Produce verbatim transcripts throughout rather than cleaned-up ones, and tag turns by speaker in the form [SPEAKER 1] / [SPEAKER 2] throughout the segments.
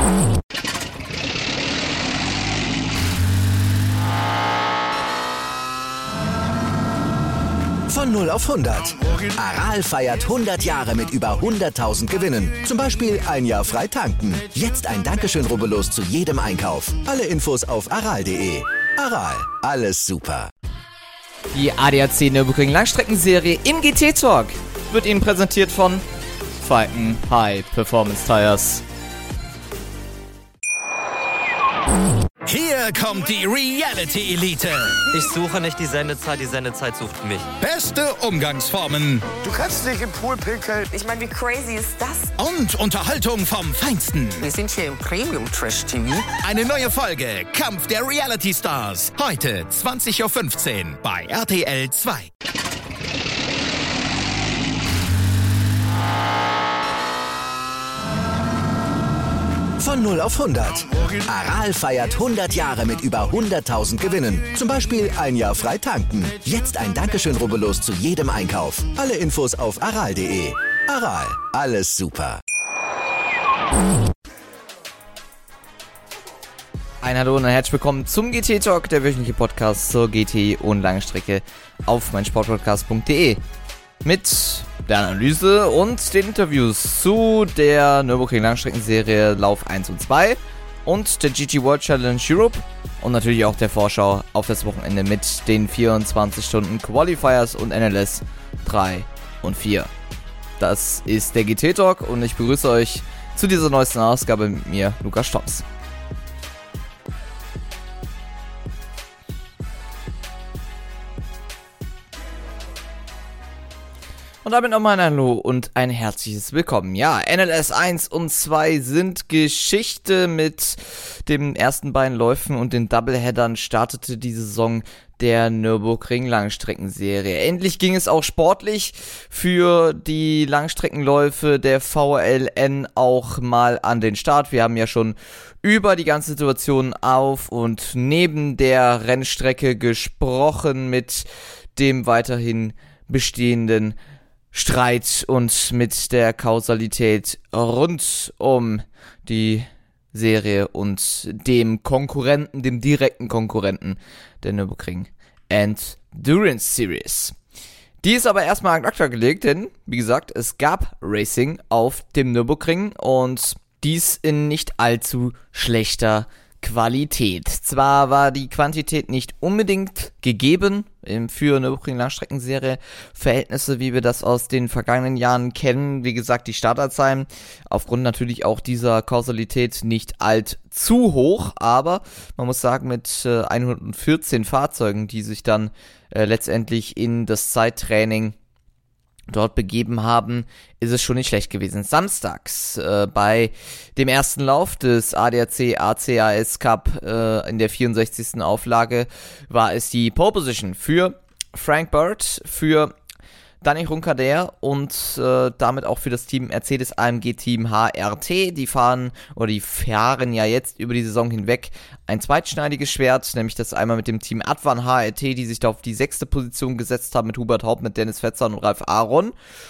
[SPEAKER 1] Von null auf hundert. Aral feiert hundert Jahre mit über hunderttausend Gewinnen. Zum Beispiel ein Jahr frei tanken. Jetzt ein Dankeschön, rubbellos zu jedem Einkauf. Alle Infos auf aral punkt de. Aral, alles super.
[SPEAKER 2] Die A D A C Nürburgring Langstreckenserie im G T Talk wird Ihnen präsentiert von Falken High Performance Tires.
[SPEAKER 3] Hier kommt die Reality-Elite.
[SPEAKER 4] Ich suche nicht die Sendezeit, die Sendezeit sucht mich.
[SPEAKER 3] Beste Umgangsformen.
[SPEAKER 5] Du kannst nicht im Pool pinkeln.
[SPEAKER 6] Ich meine, wie crazy ist das?
[SPEAKER 3] Und Unterhaltung vom Feinsten.
[SPEAKER 5] Wir sind hier im Premium-Trash-T V.
[SPEAKER 3] Eine neue Folge Kampf der Reality-Stars. Heute zwanzig Uhr fünfzehn bei R T L zwei.
[SPEAKER 1] Von null auf hundert. Aral feiert hundert Jahre mit über hunderttausend Gewinnen. Zum Beispiel ein Jahr frei tanken. Jetzt ein Dankeschön, rubbellos zu jedem Einkauf. Alle Infos auf aral punkt de. Aral, alles super.
[SPEAKER 2] Ein Hallo und ein herzlich willkommen zum G T Talk, der wöchentliche Podcast zur G T und Langstrecke auf meinsportpodcast punkt de. Mit der Analyse und den Interviews zu der Nürburgring Langstreckenserie Lauf eins und zwei und der G T World Challenge Europe und natürlich auch der Vorschau auf das Wochenende mit den vierundzwanzig Stunden Qualifiers und N L S drei und vier. Das ist der G T Talk und ich begrüße euch zu dieser neuesten Ausgabe mit mir, Lukas Stops. Und damit nochmal ein Hallo und ein herzliches Willkommen. Ja, N L S eins und zwei sind Geschichte. Mit den ersten beiden Läufen und den Doubleheadern startete die Saison der Nürburgring Langstreckenserie. Endlich ging es auch sportlich für die Langstreckenläufe der V L N auch mal an den Start. Wir haben ja schon über die ganze Situation auf und neben der Rennstrecke gesprochen mit dem weiterhin bestehenden Streit und mit der Kausalität rund um die Serie und dem Konkurrenten, dem direkten Konkurrenten der Nürburgring Endurance Series. Die ist aber erstmal an acta gelegt, denn, wie gesagt, es gab Racing auf dem Nürburgring und dies in nicht allzu schlechter Qualität. Zwar war die Quantität nicht unbedingt gegeben für eine Nürburgring Langstreckenserie Verhältnisse, wie wir das aus den vergangenen Jahren kennen. Wie gesagt, die Starterzahlen aufgrund natürlich auch dieser Kausalität nicht allzu hoch, aber man muss sagen, mit äh, hundertvierzehn Fahrzeugen, die sich dann äh, letztendlich in das Zeittraining dort begeben haben, ist es schon nicht schlecht gewesen. Samstags äh, bei dem ersten Lauf des A D A C A C A S Cup äh, in der vierundsechzigsten Auflage war es die Pole Position für Frank Bird, für Dani Runcader und äh, damit auch für das Team Mercedes A M G Team H R T. Die fahren oder die fahren ja jetzt über die Saison hinweg ein zweitschneidiges Schwert, nämlich das einmal mit dem Team Advan H R T, die sich da auf die sechste Position gesetzt haben mit Hubert Haupt, mit Dennis Fetzer und Ralf Aaron.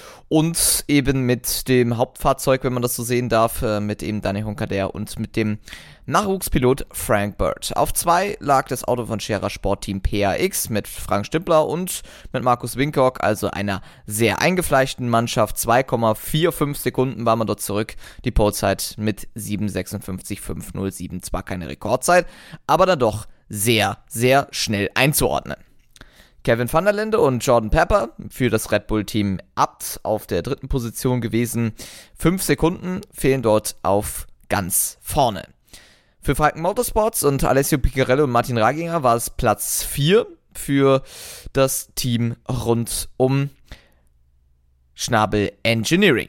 [SPEAKER 2] Und eben mit dem Hauptfahrzeug, wenn man das so sehen darf, mit eben Dani Runcader und mit dem Nachwuchspilot Frank Bird. Auf zwei lag das Auto von Scherer Sportteam P A X mit Frank Stimpler und mit Markus Winkock, also einer sehr eingefleischten Mannschaft. zwei Komma fünfundvierzig Sekunden war man dort zurück. Die Polezeit mit sieben sechsundfünfzig fünf null sieben. Zwar keine Rekordzeit, aber dann doch sehr, sehr schnell einzuordnen. Kevin van der Linde und Jordan Pepper für das Red Bull-Team Abt auf der dritten Position gewesen. Fünf Sekunden fehlen dort auf ganz vorne. Für Falken Motorsports und Alessio Piccarello und Martin Raginger war es Platz vier für das Team rund um Schnabel Engineering.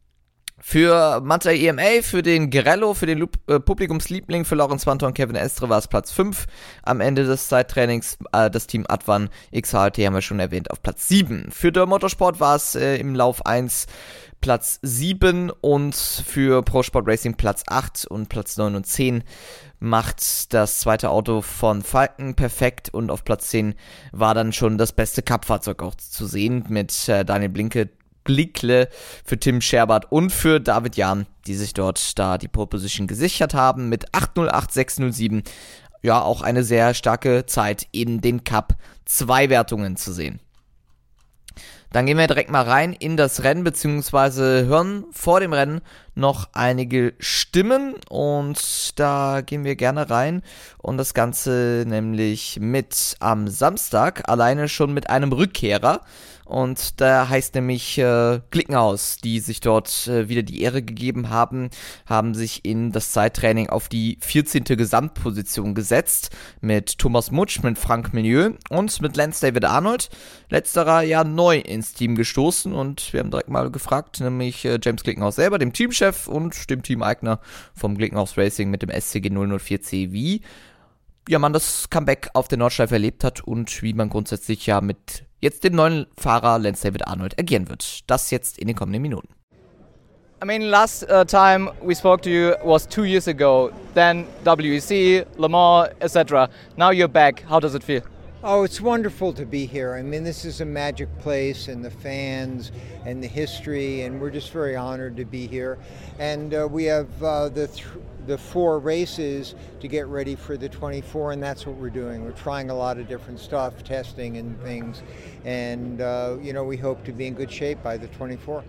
[SPEAKER 2] Für Manta E M A, für den Grello, für den Lu- äh, Publikumsliebling, für Laurens Wanter und Kevin Estre war es Platz fünf. Am Ende des Zeittrainings äh, das Team Advan X H L T haben wir schon erwähnt auf Platz sieben. Für der Motorsport war es äh, im Lauf eins Platz sieben und für Pro Sport Racing Platz acht und Platz neun und zehn macht das zweite Auto von Falken perfekt und auf Platz zehn war dann schon das beste Cup-Fahrzeug auch zu sehen mit äh, Daniel Blinke, Blickle, für Tim Scherbert und für David Jahn, die sich dort da die Pole Position gesichert haben mit acht null acht sechs null sieben. Ja, auch eine sehr starke Zeit in den Cup zwei Wertungen zu sehen. Dann gehen wir direkt mal rein in das Rennen, beziehungsweise hören vor dem Rennen noch einige Stimmen und da gehen wir gerne rein und das Ganze nämlich mit am Samstag, alleine schon mit einem Rückkehrer. Und da heißt nämlich äh, Glickenhaus, die sich dort äh, wieder die Ehre gegeben haben, haben sich in das Zeittraining auf die vierzehnte Gesamtposition gesetzt mit Thomas Mutsch, mit Frank Menieux und mit Lance David Arnold. Letzterer ja neu ins Team gestoßen und wir haben direkt mal gefragt, nämlich äh, James Glickenhaus selber, dem Teamchef und dem Teameigner vom Glickenhaus Racing mit dem S C G null null vier C, wie ja man das Comeback auf der Nordschleife erlebt hat und wie man grundsätzlich ja mit jetzt dem neuen Fahrer Lance David Arnold agieren wird. Das jetzt in den kommenden Minuten.
[SPEAKER 6] I mean, last uh, time we spoke to you was two years ago. Then W E C, Le Mans, et cetera. Now you're back. How does it feel?
[SPEAKER 7] Oh, it's wonderful to be here. I mean, this is a magic place, and the fans and the history, and we're just very honored to be here. And uh, we have uh, the th- the four races to get ready for the twenty-four, and that's what we're doing. We're trying a lot of different stuff, testing and things, and uh, you know, we hope to be in good shape by the twenty-four.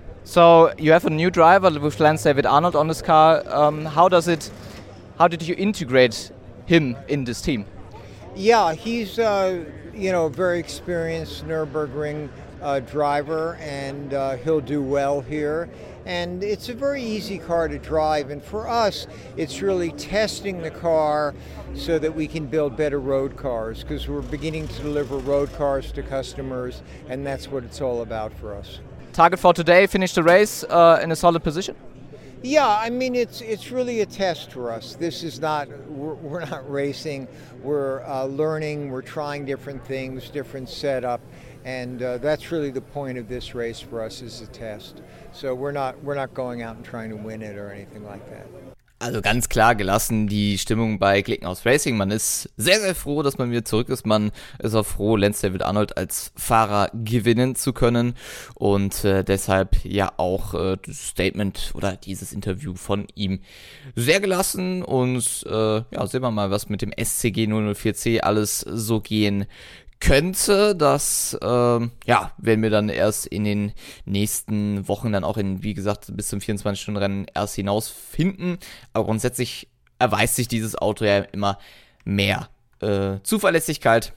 [SPEAKER 6] So you have a new driver with Lance David Arnold on this car. Um, how does it? How did you integrate him in this team?
[SPEAKER 7] Yeah, he's uh, you know, a very experienced Nürburgring uh, driver, and uh, he'll do well here. And it's a very easy car to drive, and for us, it's really testing the car so that we can build better road cars, because we're beginning to deliver road cars to customers, and that's what it's all about for us.
[SPEAKER 6] Target for today: finish the race uh, in a solid position.
[SPEAKER 7] Yeah, I mean, it's it's really a test for us. This is not, we're, we're not racing, we're uh, learning, we're trying different things, different setup, and uh, that's really the point of this race for us, is a test. So we're not we're not going out and trying to win it or anything like that.
[SPEAKER 2] Also ganz klar gelassen die Stimmung bei Glickenhaus Racing. Man ist sehr, sehr froh, dass man wieder zurück ist. Man ist auch froh, Lance David Arnold als Fahrer gewinnen zu können. Und äh, deshalb ja auch äh, das Statement oder dieses Interview von ihm sehr gelassen. Und äh, ja, sehen wir mal, was mit dem S C G null null vier C alles so gehen könnte. Das ähm, ja, werden wir dann erst in den nächsten Wochen dann auch in, wie gesagt, bis zum vierundzwanzig-Stunden-Rennen erst hinausfinden. Aber grundsätzlich erweist sich dieses Auto ja immer mehr äh, Zuverlässigkeit,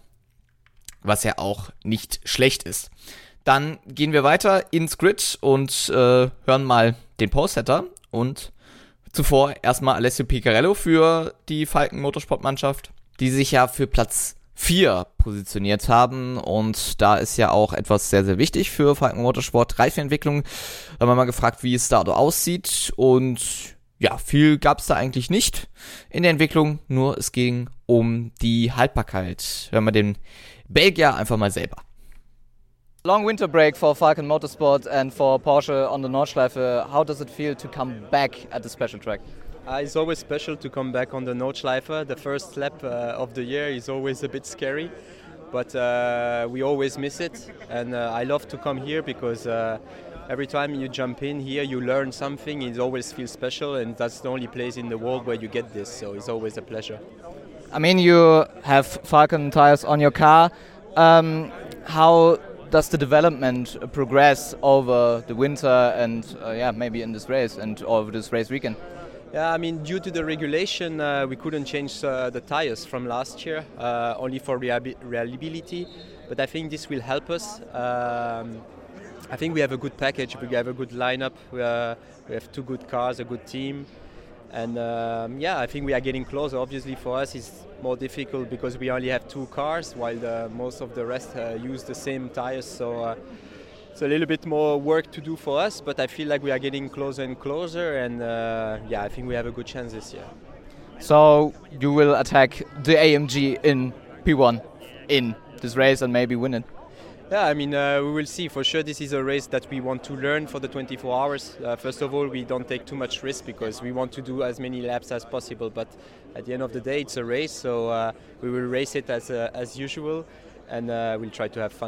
[SPEAKER 2] was ja auch nicht schlecht ist. Dann gehen wir weiter ins Grid und äh, hören mal den Pole-Setter und zuvor erstmal Alessio Piccarello für die Falken Motorsportmannschaft, die sich ja für Platz vier positioniert haben, und da ist ja auch etwas sehr, sehr wichtig für Falken Motorsport, Reifenentwicklung. Da haben wir mal gefragt, wie es da aussieht, und ja, viel gab es da eigentlich nicht in der Entwicklung, nur es ging um die Haltbarkeit. Hören wir den Belgier einfach mal selber.
[SPEAKER 6] Long winter break for Falken Motorsport and for Porsche on the Nordschleife. How does it feel to come back at the special track?
[SPEAKER 8] Uh, it's always special to come back on the Nordschleife. The first lap uh, of the year is always a bit scary, but uh, we always miss it. And uh, I love to come here because uh, every time you jump in here, you learn something. It always feels special, and that's the only place in the world where you get this. So it's always a pleasure.
[SPEAKER 6] I mean, you have Falken tires on your car. Um, how does the development progress over the winter and uh, yeah, maybe in this race and over this race weekend?
[SPEAKER 8] Yeah, I mean, due to the regulation, uh, we couldn't change uh, the tires from last year, uh, only for rehabi- reliability. But I think this will help us. Um, I think we have a good package. We have a good lineup. We, uh, we have two good cars, a good team, and um, yeah, I think we are getting closer. Obviously, for us, it's more difficult because we only have two cars, while the, most of the rest uh, use the same tires. So. Uh, It's a little bit more work to do for us, but I feel like we are getting closer and closer, and uh, yeah, I think we have a good chance this year.
[SPEAKER 6] So you will attack the A M G in P one in this race and maybe win it?
[SPEAKER 8] Yeah, I mean, uh, we will see. For sure, this is a race that we want to learn for the twenty-four hours. Uh, first of all, we don't take too much risk because we want to do as many laps as possible, but at the end of the day, it's a race, so uh, we will race it as, uh, as usual, and uh, we'll try to have fun.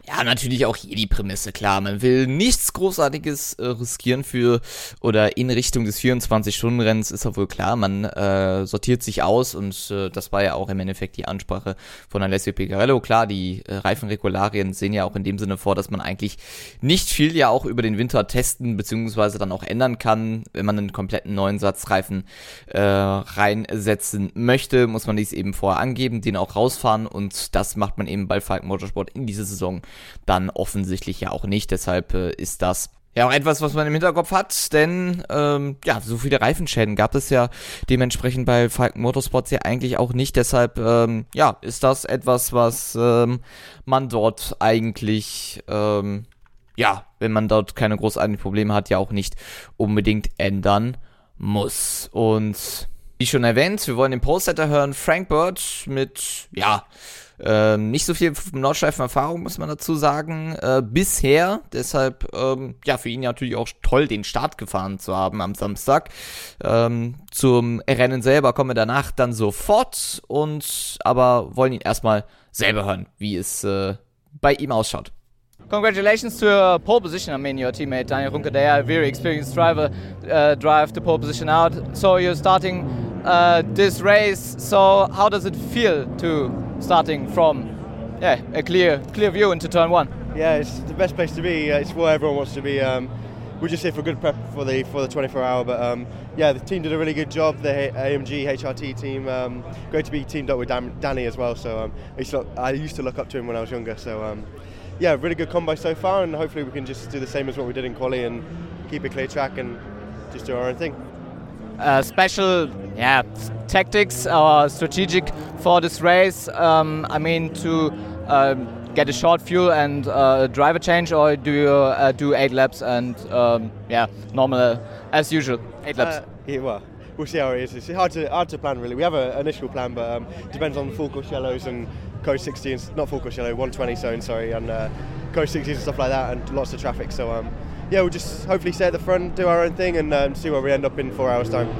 [SPEAKER 2] Ja, natürlich auch hier die Prämisse, klar. Man will nichts Großartiges äh, riskieren für oder in Richtung des vierundzwanzig-Stunden-Rennens, ist ja wohl klar. Man äh, sortiert sich aus und äh, das war ja auch im Endeffekt die Ansprache von Alessio Piccarello. Klar, die äh, Reifenregularien sehen ja auch in dem Sinne vor, dass man eigentlich nicht viel ja auch über den Winter testen beziehungsweise dann auch ändern kann. Wenn man einen kompletten neuen Satz Reifen äh, reinsetzen möchte, muss man dies eben vorher angeben, den auch rausfahren und das macht man eben bei Falken Motorsport in dieser Saison dann offensichtlich ja auch nicht. Deshalb äh, ist das ja auch etwas, was man im Hinterkopf hat, denn ähm, ja, so viele Reifenschäden gab es ja dementsprechend bei Falken Motorsports ja eigentlich auch nicht. Deshalb ähm, ja, ist das etwas, was ähm, man dort eigentlich ähm, ja, wenn man dort keine großartigen Probleme hat, ja auch nicht unbedingt ändern muss. Und wie schon erwähnt, wir wollen den Pole-Setter hören, Frank Bird mit, ja, ähm, nicht so viel Nordschleifen-Erfahrung, muss man dazu sagen, äh, bisher. Deshalb, ähm, ja, für ihn natürlich auch toll, den Start gefahren zu haben am Samstag. Ähm, zum Rennen selber kommen wir danach dann sofort und, aber wollen ihn erstmal selber hören, wie es äh, bei ihm ausschaut.
[SPEAKER 6] Congratulations to your pole position. I mean, your teammate Daniel Runke there, a very experienced driver, uh, drive the pole position out. So you're starting uh, this race. So how does it feel to starting from yeah a clear clear view into turn one?
[SPEAKER 9] Yeah, it's the best place to be. Uh, it's where everyone wants to be. Um, we're just here for good prep for the for the twenty-four hour. But um, yeah, the team did a really good job. The A M G H R T team, um, great to be teamed up with Dan, Danny as well. So um, I, used to look, I used to look up to him when I was younger. So. Um, Yeah, really good combo so far, and hopefully we can just do the same as what we did in quali and keep a clear track and just do our own thing.
[SPEAKER 6] Uh, special, yeah, tactics or strategic for this race. Um, I mean, to um, get a short fuel and uh, driver change, or do you uh, do eight laps and um, yeah, normal as usual, eight laps?
[SPEAKER 9] Uh, yeah, well, we'll see how it is. It's hard to hard to plan really. We have an initial plan, but um, depends on the full course yellows and Coast sixteens, not full course yellow, one twenty zone, sorry, and uh, Coast sixteens and stuff like that, and lots of traffic. So um, yeah, we'll just hopefully stay at the front, do our own thing, and um, see where we end up in four hours time.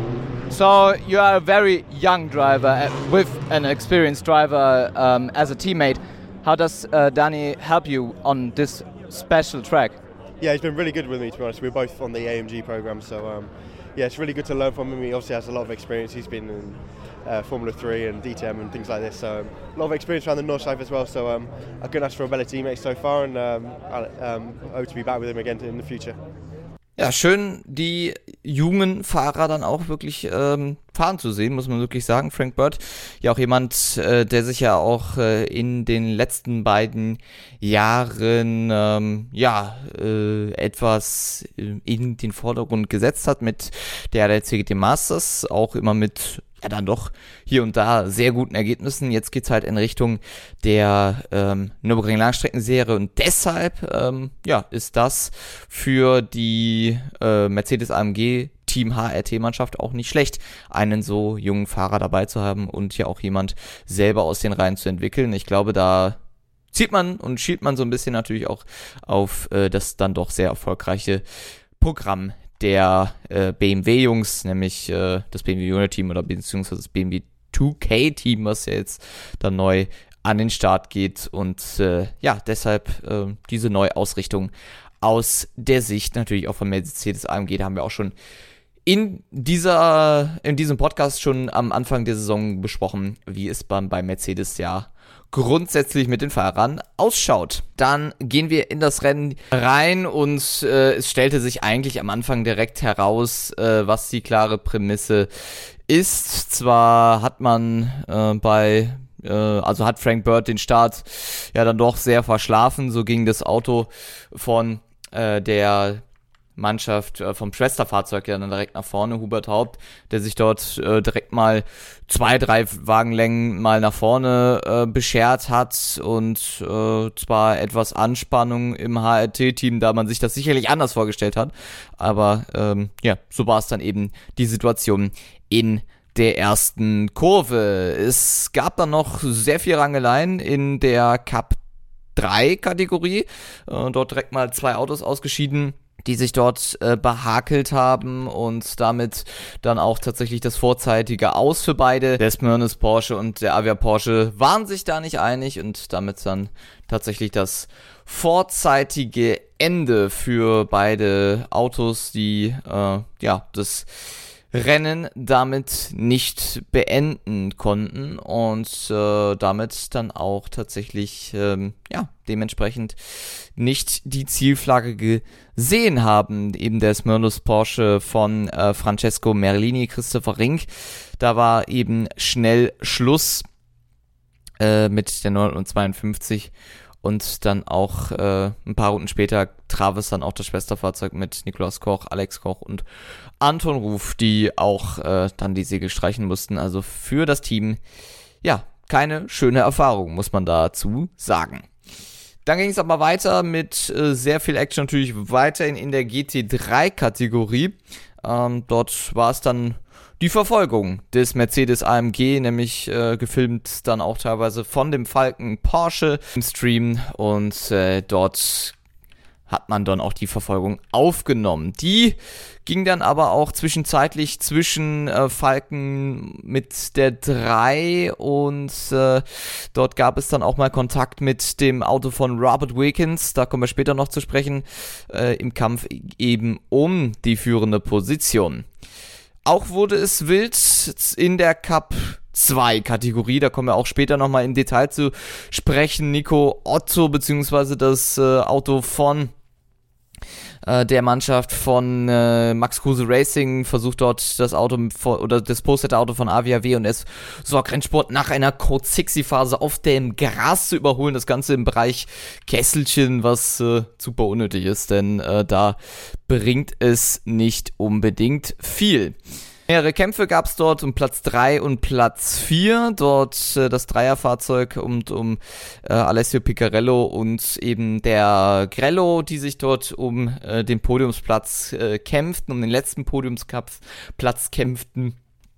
[SPEAKER 6] So you are a very young driver with an experienced driver um, as a teammate. How does uh, Danny help you on this special track?
[SPEAKER 9] Yeah, he's been really good with me, to be honest. We're both on the A M G program, so um, yeah, it's really good to learn from him. He obviously has a lot of experience. He's been in uh, Formula three and D T M and things like this, so um, a lot of experience around the Nordschleife as well. So um, I couldn't ask for a better teammate so far, and um, I um, hope to be back with him again in the future.
[SPEAKER 2] Ja, schön, die jungen Fahrer dann auch wirklich ähm, fahren zu sehen, muss man wirklich sagen. Frank Bird, ja auch jemand, äh, der sich ja auch äh, in den letzten beiden Jahren ähm, ja äh, etwas in den Vordergrund gesetzt hat mit der der C G T Masters, auch immer mit ja dann doch hier und da sehr guten Ergebnissen. Jetzt geht's halt in Richtung der ähm, Nürburgring Langstreckenserie und deshalb ähm, ja ist das für die äh, Mercedes A M G Team H R T-Mannschaft auch nicht schlecht, einen so jungen Fahrer dabei zu haben und ja auch jemand selber aus den Reihen zu entwickeln. Ich glaube, da zieht man und schielt man so ein bisschen natürlich auch auf äh, das dann doch sehr erfolgreiche Programm der äh, B M W-Jungs, nämlich äh, das B M W Junior-Team oder beziehungsweise das B M W zwei K-Team, was ja jetzt dann neu an den Start geht und äh, ja, deshalb äh, diese Neuausrichtung aus der Sicht natürlich auch von Mercedes A M G, da haben wir auch schon in dieser, in diesem Podcast schon am Anfang der Saison besprochen, wie es beim, bei Mercedes ja grundsätzlich mit den Fahrern ausschaut. Dann gehen wir in das Rennen rein und äh, es stellte sich eigentlich am Anfang direkt heraus, äh, was die klare Prämisse ist. Zwar hat man äh, bei, äh, also hat Frank Bird den Start ja dann doch sehr verschlafen, so ging das Auto von äh, der Mannschaft äh, vom Schwesterfahrzeug ja dann direkt nach vorne, Hubert Haupt, der sich dort äh, direkt mal zwei, drei Wagenlängen mal nach vorne äh, beschert hat und äh, zwar etwas Anspannung im H R T-Team, da man sich das sicherlich anders vorgestellt hat, aber ähm, ja, so war es dann eben die Situation in der ersten Kurve. Es gab dann noch sehr viel Rangeleien in der Cup drei Kategorie, äh, dort direkt mal zwei Autos ausgeschieden. die sich dort äh, behakelt haben und damit dann auch tatsächlich das vorzeitige Aus für beide. Der Smyrnis Porsche und der Avia Porsche waren sich da nicht einig und damit dann tatsächlich das vorzeitige Ende für beide Autos, die äh, ja das Rennen damit nicht beenden konnten und äh, damit dann auch tatsächlich ähm, ja dementsprechend nicht die Zielflagge gesehen haben. Eben der Smyrnis Porsche von äh, Francesco Merlini, Christopher Rink. Da war eben schnell Schluss äh, mit der neunhundertzweiundfünfzig. Und dann auch äh, ein paar Runden später traf es dann auch das Schwesterfahrzeug mit Nikolaus Koch, Alex Koch und Anton Ruf, die auch äh, dann die Segel streichen mussten. Also für das Team, ja, keine schöne Erfahrung, muss man dazu sagen. Dann ging es aber weiter mit äh, sehr viel Action, natürlich weiterhin in der G T drei Kategorie. Ähm, dort war es dann die Verfolgung des Mercedes A M G, nämlich äh, gefilmt dann auch teilweise von dem Falken Porsche im Stream und äh, dort hat man dann auch die Verfolgung aufgenommen. Die ging dann aber auch zwischenzeitlich zwischen äh, Falken mit der drei und äh, dort gab es dann auch mal Kontakt mit dem Auto von Robert Wickens, da kommen wir später noch zu sprechen, äh, im Kampf eben um die führende Position. Auch wurde es wild in der Cup zwei Kategorie, da kommen wir auch später nochmal im Detail zu sprechen. Nico Otto beziehungsweise das äh, Auto von äh, der Mannschaft von äh, Max Kruse Racing versucht dort das Auto von, oder das postete Auto von A W A W und S Sorg Rennsport nach einer Code sechzig Phase auf dem Gras zu überholen. Das Ganze im Bereich Kesselchen, was äh, super unnötig ist, denn äh, da bringt es nicht unbedingt viel. Mehrere Kämpfe gab es dort um Platz drei und Platz vier. Dort äh, das Dreierfahrzeug um, um äh, Alessio Piccarello und eben der Grello, die sich dort um äh, den Podiumsplatz äh, kämpften, um den letzten Podiumsplatz kämpften.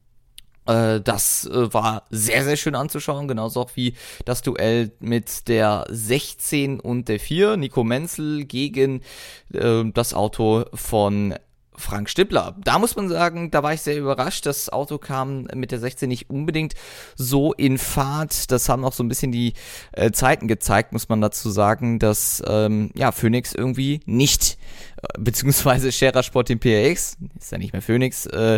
[SPEAKER 2] Äh, das äh, war sehr, sehr schön anzuschauen, genauso auch wie das Duell mit der sechzehn und der vier. Nico Menzel gegen äh, das Auto von Frank Stippler. Da muss man sagen, da war ich sehr überrascht. Das Auto kam mit der sechzehn nicht unbedingt so in Fahrt. Das haben auch so ein bisschen die äh, Zeiten gezeigt, muss man dazu sagen, dass ähm, ja Phoenix irgendwie nicht, äh, beziehungsweise Scherer Sport Team P R X, ist ja nicht mehr Phoenix, äh,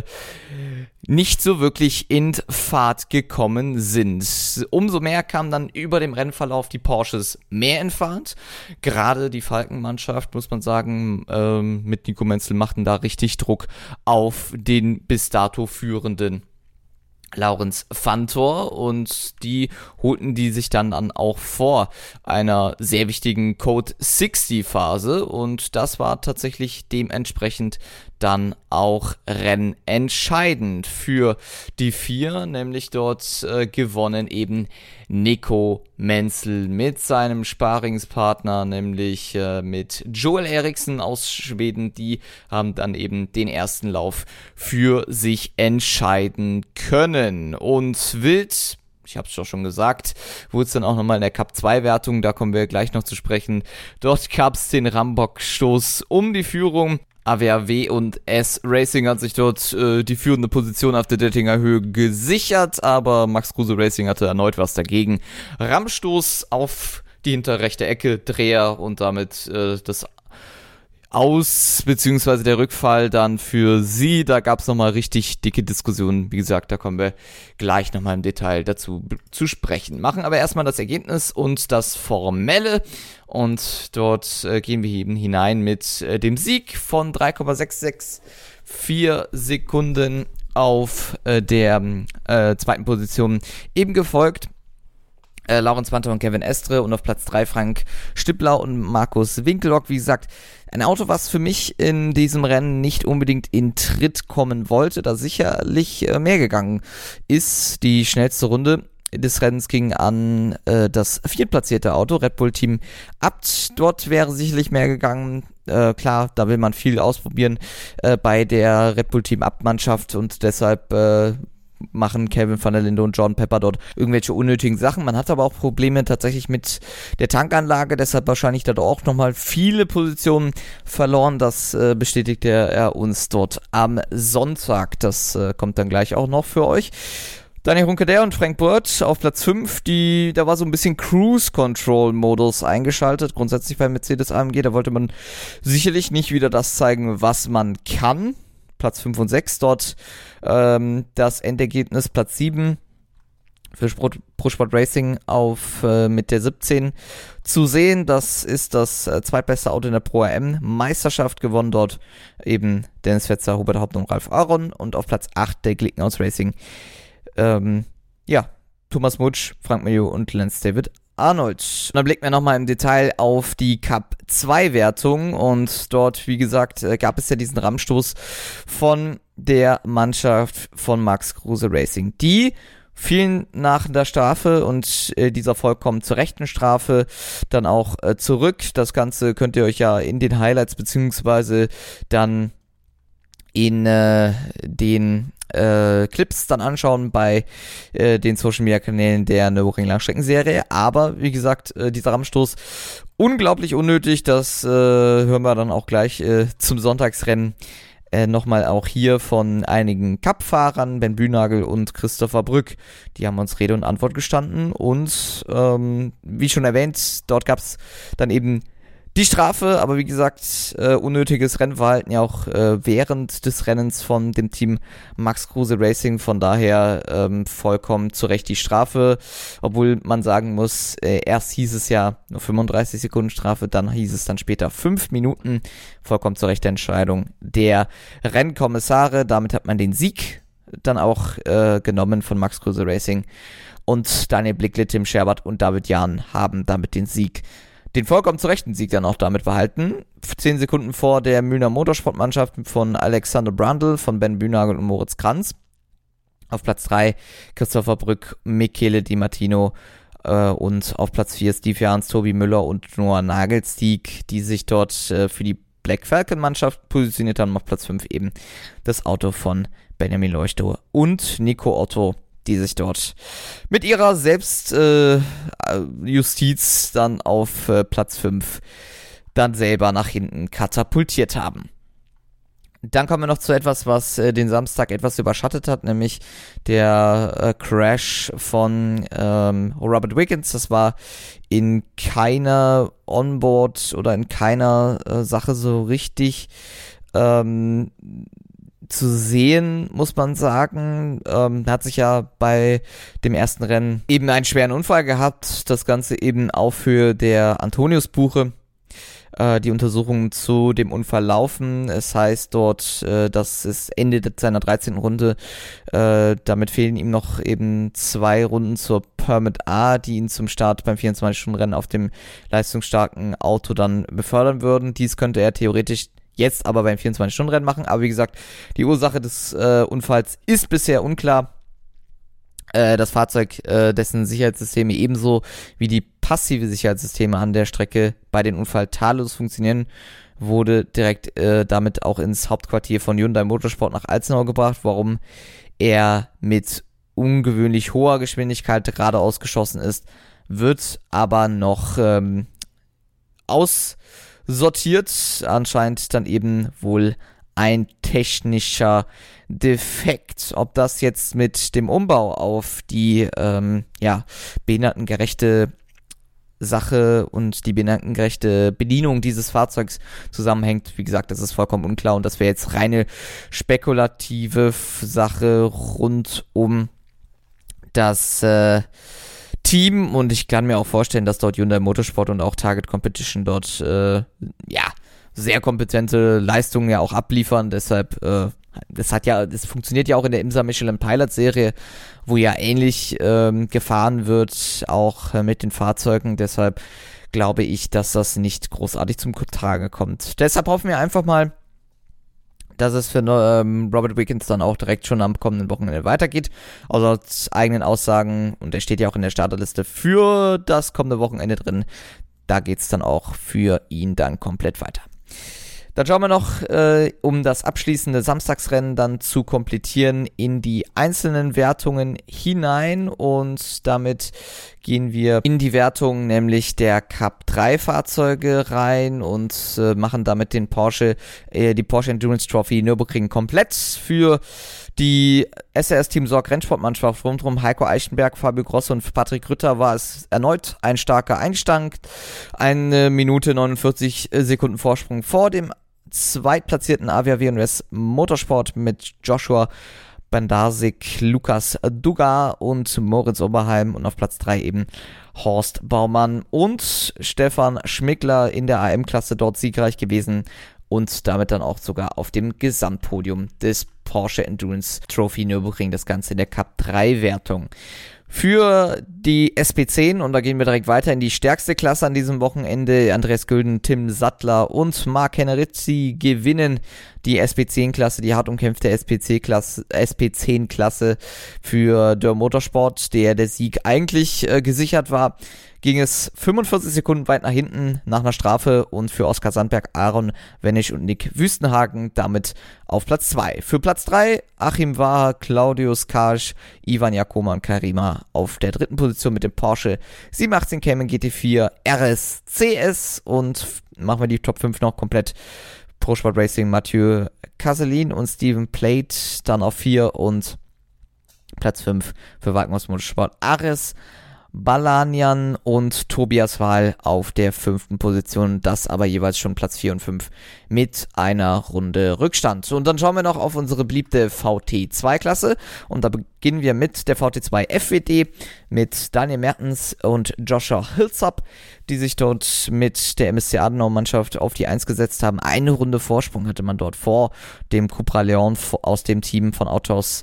[SPEAKER 2] nicht so wirklich in Fahrt gekommen sind. Umso mehr kamen dann über dem Rennverlauf die Porsches mehr in Fahrt. Gerade die Falkenmannschaft, muss man sagen, ähm, mit Nico Menzel machten da richtig Druck auf den bis dato führenden Laurens Fantor und die holten die sich dann, dann auch vor einer sehr wichtigen Code sechzig Phase und das war tatsächlich dementsprechend dann auch rennentscheidend für die vier, nämlich dort äh, gewonnen eben Nico Menzel mit seinem Sparingspartner, nämlich äh, mit Joel Eriksson aus Schweden. Die haben dann eben den ersten Lauf für sich entscheiden können. Und wild, ich habe es doch schon gesagt, wurde es dann auch nochmal in der Cup zwei Wertung, da kommen wir gleich noch zu sprechen. Dort gab es den Rambock-Stoß um die Führung. A W A W und S Racing hat sich dort äh, die führende Position auf der Dettinger Höhe gesichert, aber Max Kruse Racing hatte erneut was dagegen. Rammstoß auf die hinterrechte Ecke, Dreher und damit äh, das Aus, beziehungsweise der Rückfall dann für sie. Da gab es nochmal richtig dicke Diskussionen. Wie gesagt, da kommen wir gleich nochmal im Detail dazu b- zu sprechen. Machen aber erstmal das Ergebnis und das Formelle. Und dort äh, gehen wir eben hinein mit äh, dem Sieg von drei Komma sechs sechs vier Sekunden auf äh, der äh, zweiten Position eben gefolgt. Äh, Laurens Fantor und Kevin Estre und auf Platz drei Frank Stippler und Markus Winkelhock. Wie gesagt, ein Auto, was für mich in diesem Rennen nicht unbedingt in Tritt kommen wollte, da sicherlich äh, mehr gegangen ist. Die schnellste Runde des Rennens ging an äh, das viertplatzierte Auto, Red Bull Team Abt. Dort wäre sicherlich mehr gegangen. Äh, klar, da will man viel ausprobieren äh, bei der Red Bull Team Abt Mannschaft und deshalb äh, machen Kelvin van der Linde und John Pepper dort irgendwelche unnötigen Sachen. Man hat aber auch Probleme tatsächlich mit der Tankanlage, deshalb wahrscheinlich dort auch nochmal viele Positionen verloren. Das äh, bestätigte er uns dort am Sonntag. Das äh, kommt dann gleich auch noch für euch. Daniel Runke und Frank Burt auf Platz fünf, die, da war so ein bisschen Cruise-Control-Modus eingeschaltet. Grundsätzlich bei Mercedes A M G, da wollte man sicherlich nicht wieder das zeigen, was man kann. Platz fünf und sechs dort ähm, das Endergebnis, Platz sieben für Sport, Pro Sport Racing auf äh, mit der siebzehn zu sehen. Das ist das äh, zweitbeste Auto in der Pro A M-Meisterschaft, gewonnen dort eben Dennis Fetzer, Hubert Hauptmann und Ralf Aron, und auf Platz acht der Glickenhaus Racing Ähm, ja, Thomas Mutsch, Frank Maillot und Lance David Arnold. Und dann blicken wir nochmal im Detail auf die Cup zwei Wertung, und dort, wie gesagt, gab es ja diesen Rammstoß von der Mannschaft von Max Kruse Racing. Die fielen nach der Strafe und äh, dieser vollkommen zur rechten Strafe dann auch äh, zurück. Das Ganze könnt ihr euch ja in den Highlights beziehungsweise dann in äh, den Äh, Clips dann anschauen bei äh, den Social Media Kanälen der Nürburgring Langstreckenserie. Aber wie gesagt, äh, dieser Rammstoß unglaublich unnötig. Das äh, hören wir dann auch gleich äh, zum Sonntagsrennen äh, nochmal auch hier von einigen Cup-Fahrern, Ben Bühnagel und Christopher Brück. Die haben uns Rede und Antwort gestanden, und ähm, wie schon erwähnt, dort gab es dann eben die Strafe, aber wie gesagt, äh, unnötiges Rennverhalten ja auch äh, während des Rennens von dem Team Max Kruse Racing, von daher ähm, vollkommen zu Recht die Strafe, obwohl man sagen muss, äh, erst hieß es ja nur fünfunddreißig Sekunden Strafe, dann hieß es dann später fünf Minuten, vollkommen zu Recht der Entscheidung der Rennkommissare. Damit hat man den Sieg dann auch äh, genommen von Max Kruse Racing, und Daniel Blickle, Tim Scherbert und David Jahn haben damit den Sieg den vollkommen zu rechten Sieg dann auch damit behalten. Zehn Sekunden vor der Mühner Motorsportmannschaft von Alexander Brandl, von Ben Bühnagel und Moritz Kranz. Auf Platz drei Christopher Brück, Michele Di Martino äh, und auf Platz vier Steve Jahns, Tobi Müller und Noah Nagelstieg, die sich dort äh, für die Black Falcon Mannschaft positioniert haben. Auf Platz fünf eben das Auto von Benjamin Leuchtow und Nico Otto, die sich dort mit ihrer Selbstjustiz äh, dann auf äh, Platz fünf dann selber nach hinten katapultiert haben. Dann kommen wir noch zu etwas, was äh, den Samstag etwas überschattet hat, nämlich der äh, Crash von ähm, Robert Wickens. Das war in keiner Onboard oder in keiner äh, Sache so richtig ähm, zu sehen, muss man sagen. Ähm, hat sich ja bei dem ersten Rennen eben einen schweren Unfall gehabt. Das Ganze eben auch für der Antonius-Buche. Äh, die Untersuchungen zu dem Unfall laufen. Es heißt dort, äh, dass es Ende seiner dreizehnten Runde, äh, damit fehlen ihm noch eben zwei Runden zur Permit A, die ihn zum Start beim vierundzwanzig-Stunden-Rennen auf dem leistungsstarken Auto dann befördern würden. Dies könnte er theoretisch jetzt aber beim vierundzwanzig-Stunden-Rennen machen. Aber wie gesagt, die Ursache des äh, Unfalls ist bisher unklar. Äh, das Fahrzeug, äh, dessen Sicherheitssysteme ebenso wie die passive Sicherheitssysteme an der Strecke bei dem Unfall tadellos funktionieren, wurde direkt äh, damit auch ins Hauptquartier von Hyundai Motorsport nach Alzenau gebracht. Warum er mit ungewöhnlich hoher Geschwindigkeit geradeaus geschossen ist, wird aber noch ähm, aus sortiert, anscheinend dann eben wohl ein technischer Defekt. Ob das jetzt mit dem Umbau auf die ähm, ja, behindertengerechte Sache und die behindertengerechte Bedienung dieses Fahrzeugs zusammenhängt, wie gesagt, das ist vollkommen unklar, und das wäre jetzt reine spekulative Sache rund um das äh, Team, und ich kann mir auch vorstellen, dass dort Hyundai Motorsport und auch Target Competition dort äh, ja sehr kompetente Leistungen ja auch abliefern. Deshalb, äh, das hat ja, das funktioniert ja auch in der IMSA Michelin Pilot Serie, wo ja ähnlich ähm, gefahren wird, auch äh, mit den Fahrzeugen. Deshalb glaube ich, dass das nicht großartig zum Tragen kommt. Deshalb hoffen wir einfach mal, dass es für ähm, Robert Wickens dann auch direkt schon am kommenden Wochenende weitergeht. Also aus eigenen Aussagen, und er steht ja auch in der Starterliste für das kommende Wochenende drin, da geht's dann auch für ihn dann komplett weiter. Dann schauen wir noch, äh, um das abschließende Samstagsrennen dann zu komplettieren, in die einzelnen Wertungen hinein und damit gehen wir in die Wertung, nämlich der Cup drei Fahrzeuge rein und äh, machen damit den Porsche, äh, die Porsche Endurance Trophy Nürburgring komplett für die S R S Team Sorg Rennsportmannschaft rundherum Heiko Eichenberg, Fabio Grosso und Patrick Rütter war es erneut ein starker Einstand. Eine Minute neunundvierzig Sekunden Vorsprung vor dem zweitplatzierten Avia W und S Motorsport mit Joshua Bandarsik, Lukas Dugar und Moritz Oberheim und auf Platz drei eben Horst Baumann und Stefan Schmickler in der A M-Klasse dort siegreich gewesen und damit dann auch sogar auf dem Gesamtpodium des Porsche Endurance Trophy Nürburgring, das Ganze in der Cup drei Wertung. Für die S P zehn, und da gehen wir direkt weiter in die stärkste Klasse an diesem Wochenende, Andreas Gülden, Tim Sattler und Marc Hennerizzi gewinnen die S P zehn Klasse, die hart umkämpfte S P zehn-Klasse, S P zehn Klasse für der Motorsport, der der Sieg eigentlich äh, gesichert war. Ging es fünfundvierzig Sekunden weit nach hinten nach einer Strafe und für Oskar Sandberg, Aaron Wennisch und Nick Wüstenhagen damit auf Platz zwei. Für Platz drei Achim Waher, Claudius Karsch, Ivan Jakoma und Karima auf der dritten Position mit dem Porsche siebenhundertachtzehn Cayman G T vier R S C S und machen wir die Top fünf noch komplett. Pro Sport Racing Mathieu Caselin und Steven Plate dann auf vier und Platz fünf für Wagmos Motorsport Ares Balanian und Tobias Wahl auf der fünften Position, das aber jeweils schon Platz vier und fünf mit einer Runde Rückstand. Und dann schauen wir noch auf unsere beliebte V T zwei Klasse und da beginnen wir mit der V T zwei F W D mit Daniel Mertens und Joshua Hilsop, die sich dort mit der M S C Adenauer Mannschaft auf die eins gesetzt haben. Eine Runde Vorsprung hatte man dort vor dem Cupra Leon aus dem Team von Autos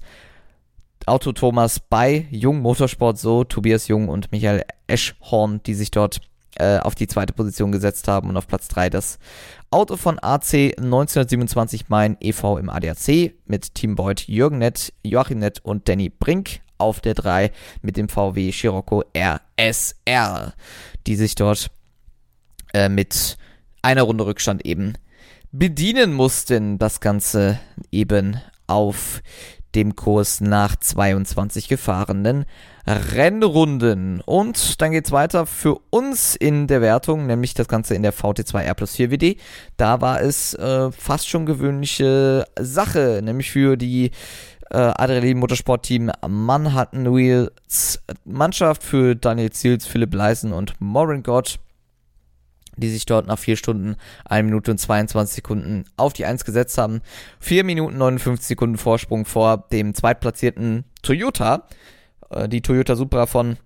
[SPEAKER 2] Auto Thomas bei Jung Motorsport, so Tobias Jung und Michael Eschhorn, die sich dort äh, auf die zweite Position gesetzt haben und auf Platz drei das Auto von A C neunzehnhundertsiebenundzwanzig Main e V im A D A C mit Team Beuth, Jürgen Nett, Joachim Nett und Danny Brink auf der drei mit dem V W Scirocco R S R, die sich dort äh, mit einer Runde Rückstand eben bedienen mussten, das Ganze eben auf dem Kurs nach zweiundzwanzig gefahrenen Rennrunden. Und dann geht's weiter für uns in der Wertung, nämlich das Ganze in der V T zwei R plus vier W D. Da war es äh, fast schon gewöhnliche Sache, nämlich für die äh, Adrenalin Motorsport Team Manhattan Wheels Mannschaft, für Daniel Ziels, Philipp Leisen und Morin Gott, die sich dort nach vier Stunden, eine Minute und zweiundzwanzig Sekunden auf die eins gesetzt haben. vier Minuten neunundfünfzig Sekunden Vorsprung vor dem zweitplatzierten Toyota. Äh, die Toyota Supra von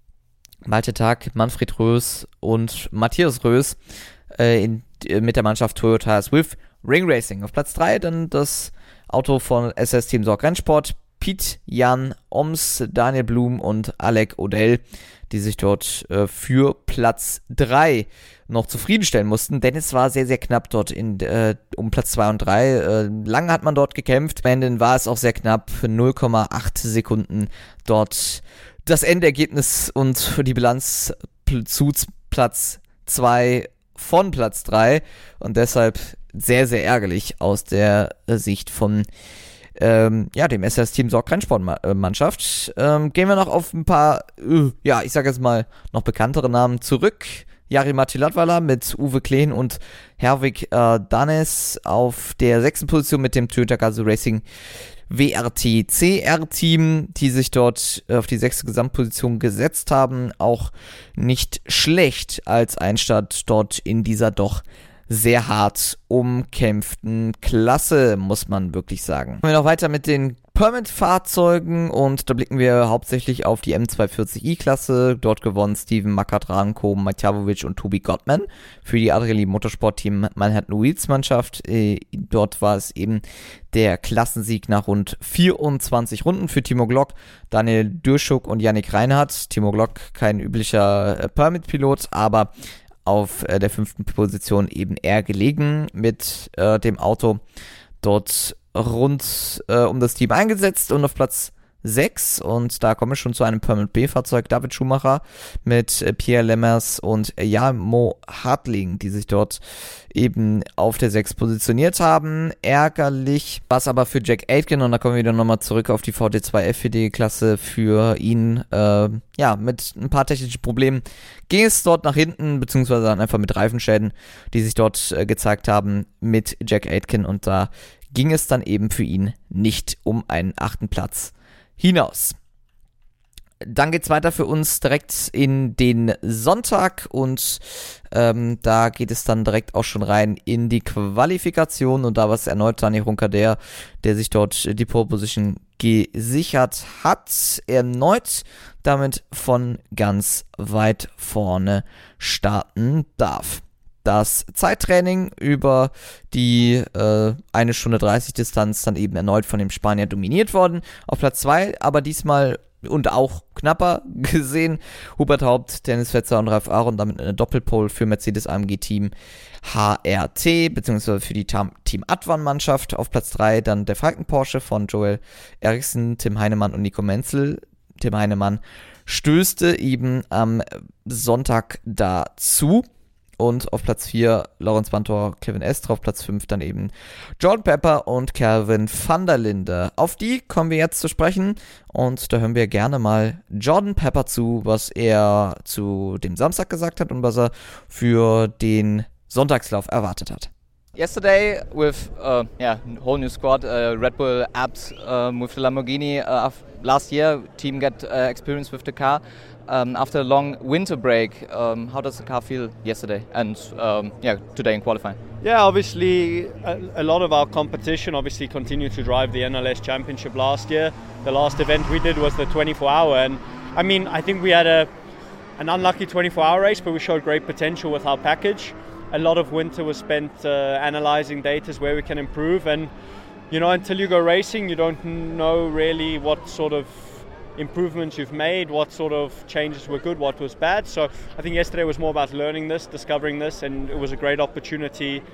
[SPEAKER 2] Malte Tag, Manfred Rös und Matthias Rös äh, in, äh, mit der Mannschaft Toyota Swift Ring Racing. Auf Platz drei dann das Auto von S S Team Sorg Rennsport, Piet Jan Oms, Daniel Blum und Alec Odell, die sich dort äh, für Platz drei noch zufriedenstellen mussten, denn es war sehr, sehr knapp dort in, äh, um Platz zwei und drei. Äh, lange hat man dort gekämpft, am Ende war es auch sehr knapp, null Komma acht Sekunden dort das Endergebnis und für die Bilanz zu Platz zwei von Platz drei und deshalb sehr, sehr ärgerlich aus der äh, Sicht von Ähm, ja, dem S S Team Sorg Rennsportmannschaft. Ähm, gehen wir noch auf ein paar, äh, ja, ich sage jetzt mal, noch bekanntere Namen zurück. Jari Matti Latvala mit Uwe Kleen und Herwig äh, Danes auf der sechsten Position mit dem Toyota Gazoo Racing W R T C R-Team, die sich dort auf die sechste Gesamtposition gesetzt haben. Auch nicht schlecht als Einstand dort in dieser doch sehr hart umkämpften Klasse, muss man wirklich sagen. Kommen wir noch weiter mit den Permit-Fahrzeugen und da blicken wir hauptsächlich auf die M zweihundertvierzig i-Klasse. Dort gewonnen Steven Makatranko, Matjavovic und Tobi Gottman für die Adrenalin Motorsport Team Manhattan Wheels Mannschaft. Äh, dort war es eben der Klassensieg nach rund vierundzwanzig Runden für Timo Glock, Daniel Dürschuk und Yannick Reinhardt. Timo Glock kein üblicher äh, Permit-Pilot, aber auf äh, der fünften Position eben eher gelegen mit äh, dem Auto dort rund äh, um das Team eingesetzt und auf Platz sechs und da kommen wir schon zu einem Permanent B-Fahrzeug, David Schumacher mit Pierre Lemmers und Jarmo Hartling, die sich dort eben auf der sechs positioniert haben. Ärgerlich war es aber für Jack Aitken und da kommen wir wieder nochmal zurück auf die V D zwei F vier D-Klasse für ihn. Äh, ja, mit ein paar technischen Problemen ging es dort nach hinten, beziehungsweise dann einfach mit Reifenschäden, die sich dort äh, gezeigt haben mit Jack Aitken und da ging es dann eben für ihn nicht um einen achten Platz hinaus. Dann geht's weiter für uns direkt in den Sonntag und ähm, da geht es dann direkt auch schon rein in die Qualifikation und da war es erneut Dani Roncadère, der sich dort die Pole Position gesichert hat, erneut damit von ganz weit vorne starten darf. Das Zeittraining über die äh, eine Stunde dreißig Distanz dann eben erneut von dem Spanier dominiert worden. Auf Platz zwei, aber diesmal und auch knapper gesehen, Hubert Haupt, Dennis Fetzer und Ralf Aron, damit eine Doppelpole für Mercedes-A M G-Team H R T, beziehungsweise für die Team Advan-Mannschaft. Auf Platz drei dann der Falken Porsche von Joel Eriksson, Tim Heinemann und Nico Menzel. Tim Heinemann stößte eben am Sonntag dazu. Und auf Platz vier Laurens Bantor, Kevin Estre, auf Platz fünf dann eben Jordan Pepper und Kelvin van der Linde. Auf die kommen wir jetzt zu sprechen und da hören wir gerne mal Jordan Pepper zu, was er zu dem Samstag gesagt hat und was er für den Sonntagslauf erwartet hat.
[SPEAKER 6] Yesterday with uh, yeah whole new squad, uh, Red Bull apps um, with the Lamborghini uh, last year, team get uh, experience with the car. Um, after a long winter break, um, how does the car feel yesterday and um, yeah today in qualifying?
[SPEAKER 10] Yeah, obviously a, a lot of our competition obviously continued to drive the N L S Championship last year. The last event we did was the twenty-four hour, and I mean I think we had a an unlucky twenty-four hour race, but we showed great potential with our package. A lot of winter was spent uh, analyzing data where we can improve, and you know until you go racing, you don't know really what sort of improvements you've made, what sort of changes were good, what was bad. So I think yesterday was more about learning this, discovering this, and it was a great opportunity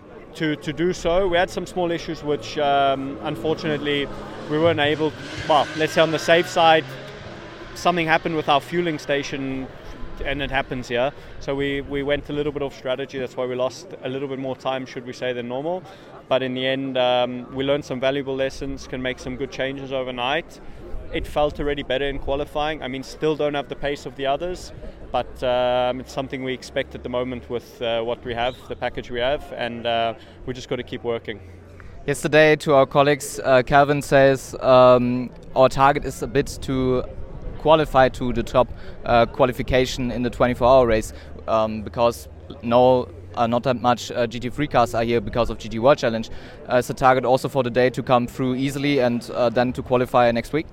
[SPEAKER 10] to to do so. We had some small issues which um, unfortunately we weren't able, well, let's say on the safe side, something happened with our fueling station, and it happens here. So we, we went a little bit off strategy, that's why we lost a little bit more time, should we say, than normal. But in the end, um, we learned some valuable lessons, can make some good changes overnight. It felt already better in qualifying. I mean, still don't have the pace of the others, but um, it's something we expect at the moment with uh, what we have, the package we have, and uh, we just got to keep working.
[SPEAKER 6] Yesterday, to our colleagues, uh, Calvin says um, our target is a bit to qualify to the top uh, qualification in the twenty-four hour race um, because no. Uh, not that much uh, G T three cars are here because of G T World Challenge. Uh, it's a target also for the day to come through easily and uh, then to qualify next week?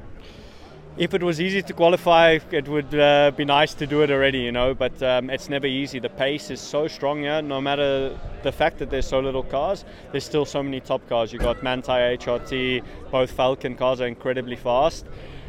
[SPEAKER 10] If it was easy to qualify, it would uh, be nice to do it already, you know, but um, it's never easy. The pace is so strong here, no matter the fact that there's so little cars, there's still so many top cars. You got Manthey, H R T, both Falcon cars are incredibly fast.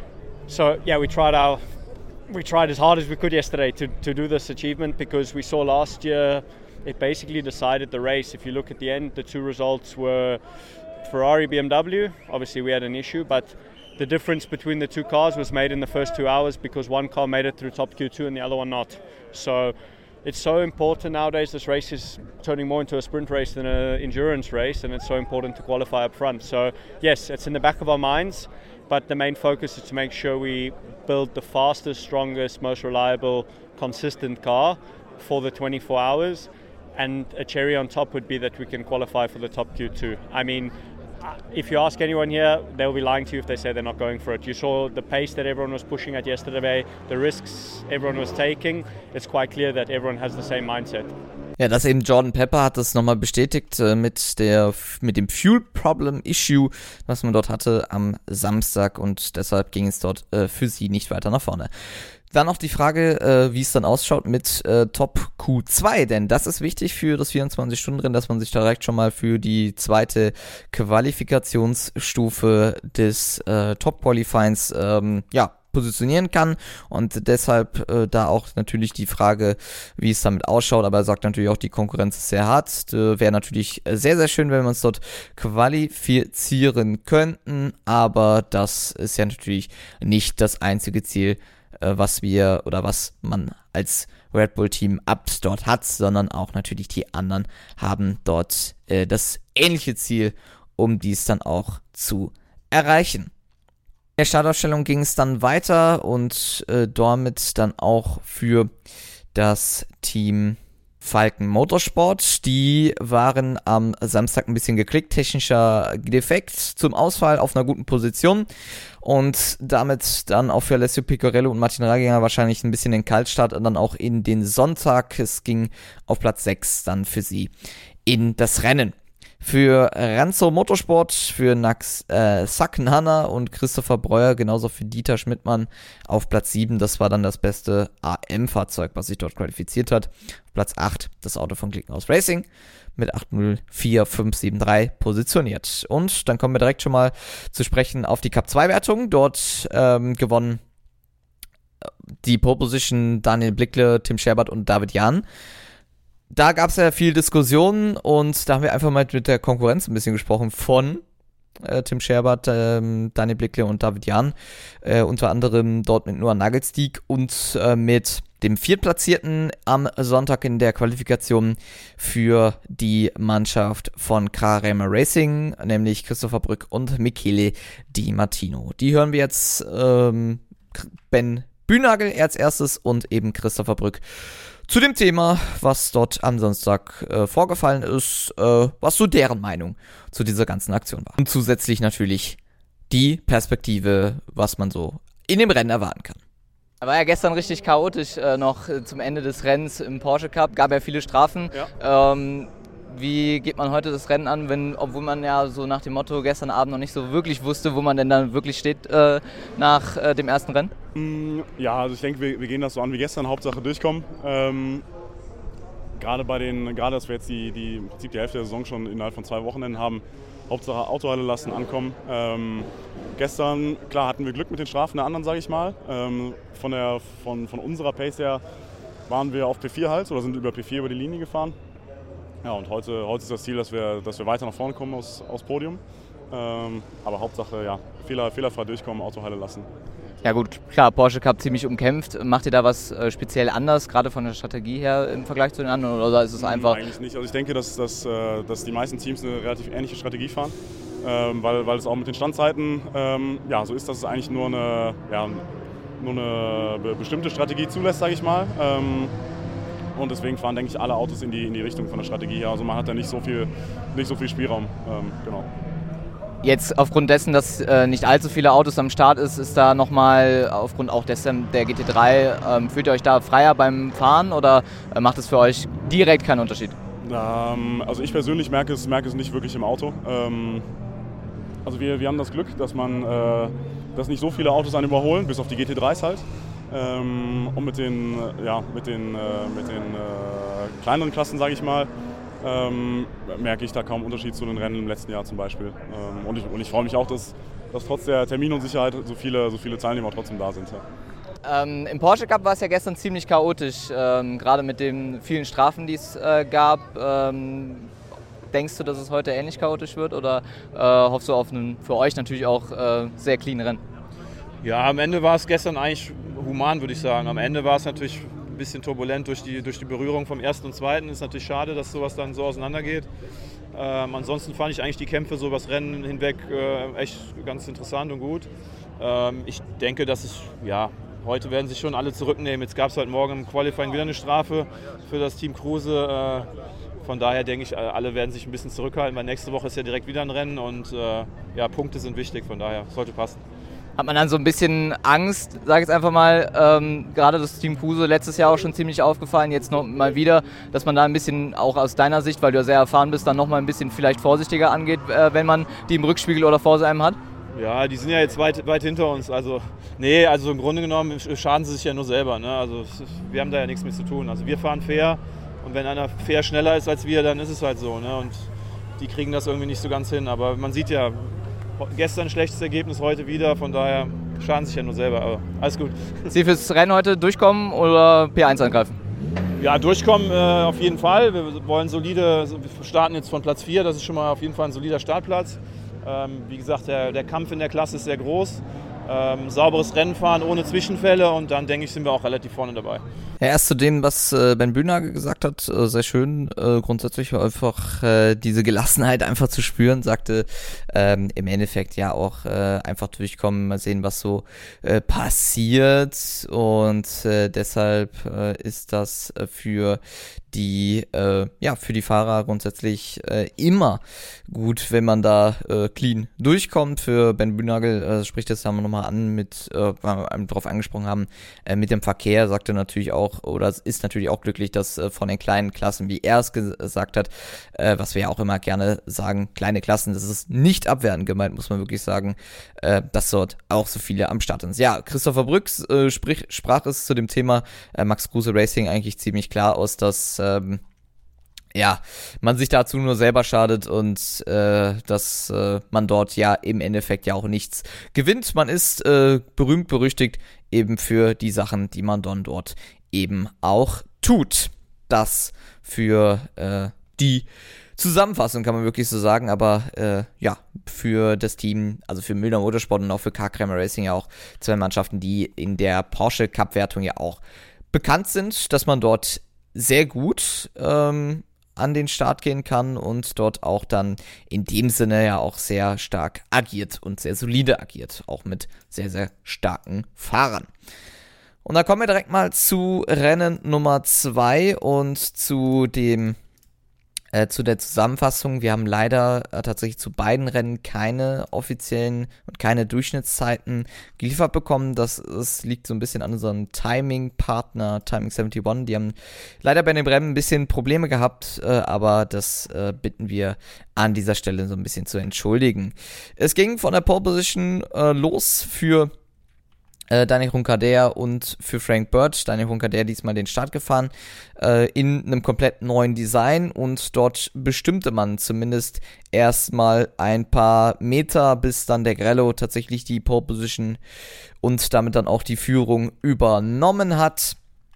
[SPEAKER 10] So yeah, we tried our we tried as hard as we could yesterday to, to do this achievement, because we saw last year it basically decided the race. If you look at the end, the two results were Ferrari, B M W. Obviously we had an issue, but the difference between the two cars was made in the first two hours because one car made it through top Q two and the other one not. So it's so important nowadays. This race is turning more into a sprint race than an endurance race, and it's so important to qualify up front. So yes, it's in the back of our minds, but the main focus is to make sure we build the fastest, strongest, most reliable, consistent car for the twenty-four hours. And a cherry on top would be that we can qualify for the top Q two. I mean, if you ask anyone here, they'll be lying to you if they say they're not going for it. You saw the pace that everyone was pushing at yesterday, the risks everyone was taking. It's quite clear that everyone has the same mindset.
[SPEAKER 2] Ja, das eben Jordan Pepper hat das nochmal bestätigt äh, mit der mit dem Fuel Problem Issue, was man dort hatte am Samstag, und deshalb ging es dort äh, für sie nicht weiter nach vorne. Dann noch die Frage, äh, wie es dann ausschaut mit äh, Top Q zwei, denn das ist wichtig für das vierundzwanzig-Stunden-Rennen, dass man sich direkt schon mal für die zweite Qualifikationsstufe des äh, Top-Qualifyings ähm, ja, positionieren kann und deshalb äh, da auch natürlich die Frage, wie es damit ausschaut, aber er sagt natürlich auch, die Konkurrenz ist sehr hart. Äh, wäre natürlich sehr, sehr schön, wenn wir uns dort qualifizieren könnten, aber das ist ja natürlich nicht das einzige Ziel, äh, was wir oder was man als Red Bull Team Ups dort hat, sondern auch natürlich die anderen haben dort äh, das ähnliche Ziel, um dies dann auch zu erreichen. In der Startaufstellung ging es dann weiter und äh, damit dann auch für das Team Falken Motorsport. Die waren am Samstag ein bisschen geklickt, technischer Defekt zum Ausfall auf einer guten Position und damit dann auch für Alessio Pecorello und Martin Reiginger wahrscheinlich ein bisschen den Kaltstart und dann auch in den Sonntag. Es ging auf Platz sechs dann für sie in das Rennen. Für Ranzo Motorsport, für Nax äh, Saknana und Christopher Breuer, genauso für Dieter Schmidtmann auf Platz sieben. Das war dann das beste A M-Fahrzeug, was sich dort qualifiziert hat. Auf Platz acht das Auto von Glickenhaus Racing mit acht null vier fünf sieben drei positioniert. Und dann kommen wir direkt schon mal zu sprechen auf die Cup zwei Wertung. Dort ähm, gewonnen die Pole Position Daniel Blickle, Tim Scherbert und David Jahn. Da gab es ja viel Diskussionen und da haben wir einfach mal mit der Konkurrenz ein bisschen gesprochen von äh, Tim Scherbert, ähm, Daniel Blickle und David Jahn. Äh, unter anderem dort mit Noah Nagelstieg und äh, mit dem Viertplatzierten am Sonntag in der Qualifikation für die Mannschaft von Carrera Racing, nämlich Christopher Brück und Michele Di Martino. Die hören wir jetzt ähm, Ben Bühnagel als erstes und eben Christopher Brück zu dem Thema, was dort am Samstag äh, vorgefallen ist, äh, was so deren Meinung zu dieser ganzen Aktion war. Und zusätzlich natürlich die Perspektive, was man so in dem Rennen erwarten kann.
[SPEAKER 6] War ja gestern richtig chaotisch äh, noch äh, zum Ende des Rennens im Porsche Cup, gab ja viele Strafen. Ja. Ähm, wie geht man heute das Rennen an, wenn, obwohl man ja so nach dem Motto gestern Abend noch nicht so wirklich wusste, wo man denn dann wirklich steht äh, nach äh, dem ersten Rennen?
[SPEAKER 11] Ja, also ich denke, wir, wir gehen das so an wie gestern, Hauptsache durchkommen. Ähm, gerade bei den, gerade dass wir jetzt die, die, im Prinzip die Hälfte der Saison schon innerhalb von zwei Wochenenden haben, Hauptsache Autohalle lassen, ankommen. Ähm, gestern, klar, hatten wir Glück mit den Strafen der anderen, sage ich mal. Ähm, von, der, von, von unserer Pace her waren wir auf P vier halt oder sind über P vier über die Linie gefahren. Ja, und heute, heute ist das Ziel, dass wir, dass wir weiter nach vorne kommen aus, aus Podium. Ähm, aber Hauptsache, ja, Fehler, fehlerfrei durchkommen, Autohalle lassen.
[SPEAKER 6] Ja gut, klar, Porsche Cup ziemlich umkämpft. Macht ihr da was äh, speziell anders, gerade von der Strategie her im Vergleich zu den anderen? Oder ist es einfach...
[SPEAKER 11] Eigentlich nicht. Also ich denke, dass, dass, äh, dass die meisten Teams eine relativ ähnliche Strategie fahren. Ähm, weil, weil es auch mit den Standzeiten ähm, ja, so ist, dass es eigentlich nur eine, ja, nur eine bestimmte Strategie zulässt, sage ich mal. Ähm, Und deswegen fahren, denke ich, alle Autos in die, in die Richtung von der Strategie her. Also man hat da nicht so viel, nicht so viel Spielraum. Ähm, genau.
[SPEAKER 6] Jetzt aufgrund dessen, dass äh, nicht allzu viele Autos am Start ist, ist da nochmal aufgrund auch dessen der G T drei, ähm, fühlt ihr euch da freier beim Fahren oder äh, macht es für euch direkt keinen Unterschied?
[SPEAKER 11] Ähm, also ich persönlich merke es, merke es nicht wirklich im Auto. Ähm, also wir, wir haben das Glück, dass man, äh, dass nicht so viele Autos einen überholen, bis auf die G T dreis halt. Ähm, und mit den, ja, mit den, äh, mit den äh, kleineren Klassen, sage ich mal, ähm, merke ich da kaum Unterschied zu den Rennen im letzten Jahr zum Beispiel. Ähm, und ich, und ich freue mich auch, dass, dass trotz der Terminunsicherheit so viele, so viele Teilnehmer trotzdem da sind. Ja.
[SPEAKER 6] Ähm, Im Porsche Cup war es ja gestern ziemlich chaotisch, ähm, gerade mit den vielen Strafen, die es äh, gab. Ähm, denkst du, dass es heute ähnlich chaotisch wird oder äh, hoffst du auf einen für euch natürlich auch äh, sehr clean Rennen?
[SPEAKER 10] Ja, am Ende war es gestern eigentlich human, würde ich sagen. Am Ende war es natürlich ein bisschen turbulent durch die, durch die Berührung vom ersten und zweiten. Ist natürlich schade, dass sowas dann so auseinandergeht. Ähm, ansonsten fand ich eigentlich die Kämpfe so übers Rennen hinweg äh, echt ganz interessant und gut. Ähm, ich denke, dass es, ja, heute werden sich schon alle zurücknehmen. Jetzt gab es heute Morgen im Qualifying wieder eine Strafe für das Team Kruse. Äh, von daher denke ich, alle werden sich ein bisschen zurückhalten, weil nächste Woche ist ja direkt wieder ein Rennen und äh, ja, Punkte sind wichtig, von daher sollte passen.
[SPEAKER 6] Hat man dann so ein bisschen Angst, sage ich jetzt einfach mal, ähm, gerade das Team Kruse letztes Jahr auch schon ziemlich aufgefallen, jetzt noch mal wieder, dass man da ein bisschen auch aus deiner Sicht, weil du ja sehr erfahren bist, dann noch mal ein bisschen vielleicht vorsichtiger angeht, äh, wenn man die im Rückspiegel oder vor einem hat?
[SPEAKER 10] Ja, die sind ja jetzt weit, weit hinter uns, also nee, also im Grunde genommen schaden sie sich ja nur selber, ne? Also wir haben da ja nichts mit zu tun, also wir fahren fair und wenn einer fair schneller ist als wir, dann ist es halt so, ne? Und die kriegen das irgendwie nicht so ganz hin, aber man sieht ja, gestern ein schlechtes Ergebnis, heute wieder, von daher
[SPEAKER 12] schaden sich ja nur selber, aber alles gut.
[SPEAKER 6] Sie fürs Rennen heute durchkommen oder P eins angreifen?
[SPEAKER 12] Ja, durchkommen äh, auf jeden Fall. Wir wollen solide, wir starten jetzt von Platz vier, das ist schon mal auf jeden Fall ein solider Startplatz. Ähm, wie gesagt, der, der Kampf in der Klasse ist sehr groß. Ähm, sauberes Rennen fahren ohne Zwischenfälle und dann denke ich, sind wir auch relativ vorne dabei.
[SPEAKER 2] Ja, erst zu dem, was äh, Ben Bühnagel gesagt hat, äh, sehr schön, äh, grundsätzlich einfach äh, diese Gelassenheit einfach zu spüren, sagte ähm, im Endeffekt ja auch äh, einfach durchkommen, mal sehen, was so äh, passiert und äh, deshalb äh, ist das äh, für die äh, ja für die Fahrer grundsätzlich äh, immer gut, wenn man da äh, clean durchkommt. Für Ben Bühnagel äh, spricht das, haben wir nochmal an, mit äh, weil wir darauf angesprochen haben, äh, mit dem Verkehr, sagte natürlich auch, oder ist natürlich auch glücklich, dass äh, von den kleinen Klassen, wie er es gesagt hat, äh, was wir ja auch immer gerne sagen, kleine Klassen, das ist nicht abwertend gemeint, muss man wirklich sagen, äh, dass dort auch so viele am Start sind. Ja, Christopher Brüx äh, sprich, sprach es zu dem Thema äh, Max Kruse Racing eigentlich ziemlich klar aus, dass ähm, ja, man sich dazu nur selber schadet und äh, dass äh, man dort ja im Endeffekt ja auch nichts gewinnt. Man ist äh, berühmt, berüchtigt eben für die Sachen, die man dann dort eben auch tut. Das für äh, die Zusammenfassung kann man wirklich so sagen, aber äh, ja, für das Team, also für Müller Motorsport und auch für K. Kramer Racing ja auch zwei Mannschaften, die in der Porsche Cup Wertung ja auch bekannt sind, dass man dort sehr gut ähm, an den Start gehen kann und dort auch dann in dem Sinne ja auch sehr stark agiert und sehr solide agiert, auch mit sehr, sehr starken Fahrern. Und dann kommen wir direkt mal zu Rennen Nummer zwei und zu dem Äh, zu der Zusammenfassung. Wir haben leider äh, tatsächlich zu beiden Rennen keine offiziellen und keine Durchschnittszeiten geliefert bekommen. Das, das liegt so ein bisschen an unserem Timing-Partner, Timing einundsiebzig. Die haben leider bei den Rennen ein bisschen Probleme gehabt, äh, aber das äh, bitten wir an dieser Stelle so ein bisschen zu entschuldigen. Es ging von der Pole Position äh, los für Äh, Daniel Juncader und für Frank Birch. Daniel Juncader diesmal den Start gefahren äh, in einem komplett neuen Design und dort bestimmte man zumindest erstmal ein paar Meter, bis dann der Grello tatsächlich die Pole Position und damit dann auch die Führung übernommen hat.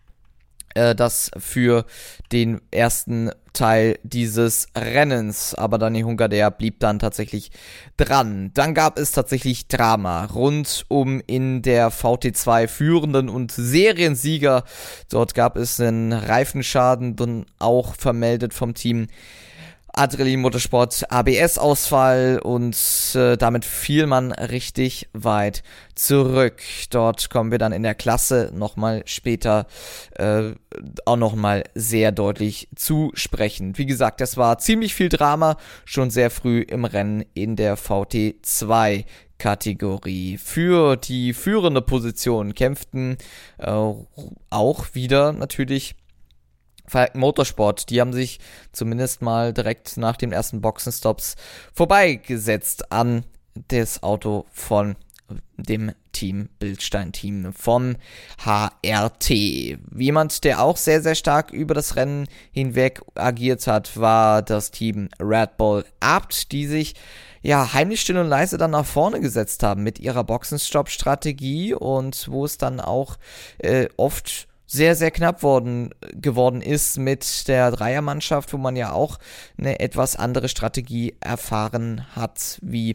[SPEAKER 2] Äh, das für den ersten Teil dieses Rennens, aber Daniel Juncader blieb dann tatsächlich dran. Dann gab es tatsächlich Drama rund um in der V T zwei Führenden und Seriensieger. Dort gab es einen Reifenschaden, dann auch vermeldet vom Team Adrenalin Motorsport, A B S-Ausfall und äh, damit fiel man richtig weit zurück. Dort kommen wir dann in der Klasse nochmal später äh, auch nochmal sehr deutlich zu sprechen. Wie gesagt, das war ziemlich viel Drama, schon sehr früh im Rennen in der V T zwei Kategorie. Für die führende Position kämpften äh, auch wieder natürlich Falken Motorsport. Die haben sich zumindest mal direkt nach den ersten Boxenstops vorbeigesetzt an das Auto von dem Team Bildstein-Team vom H R T. Jemand, der auch sehr, sehr stark über das Rennen hinweg agiert hat, war das Team Red Bull Abt, die sich ja heimlich still und leise dann nach vorne gesetzt haben mit ihrer Boxenstopp-Strategie und wo es dann auch äh, oft sehr, sehr knapp worden, geworden ist mit der Dreiermannschaft, wo man ja auch eine etwas andere Strategie erfahren hat wie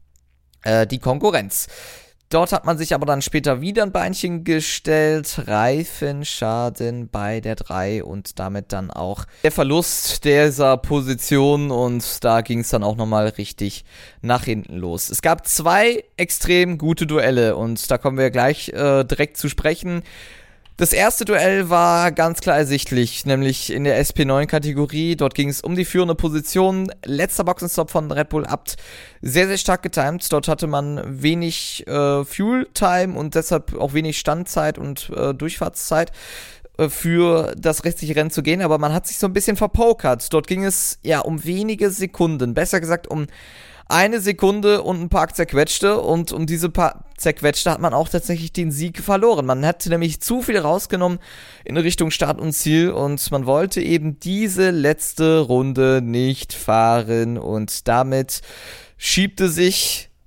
[SPEAKER 2] äh, die Konkurrenz. Dort hat man sich aber dann später wieder ein Beinchen gestellt, Reifenschaden bei der drei und damit dann auch der Verlust dieser Position und da ging es dann auch nochmal richtig nach hinten los. Es gab zwei extrem gute Duelle und da kommen wir gleich äh, direkt zu sprechen. Das erste Duell war ganz klar ersichtlich, nämlich in der S P neun Kategorie. Dort ging es um die führende Position. Letzter Boxenstopp von Red Bull Abt. Sehr, sehr stark getimed. Dort hatte man wenig äh, Fuel-Time und deshalb auch wenig Standzeit und äh, Durchfahrtszeit äh, für das restliche Rennen zu gehen. Aber man hat sich so ein bisschen verpokert. Dort ging es ja um wenige Sekunden. Besser gesagt um eine Sekunde und ein paar zerquetschte und um diese paar zerquetschte hat man auch tatsächlich den Sieg verloren. Man hat nämlich zu viel rausgenommen in Richtung Start und Ziel und man wollte eben diese letzte Runde nicht fahren und damit schiebte sich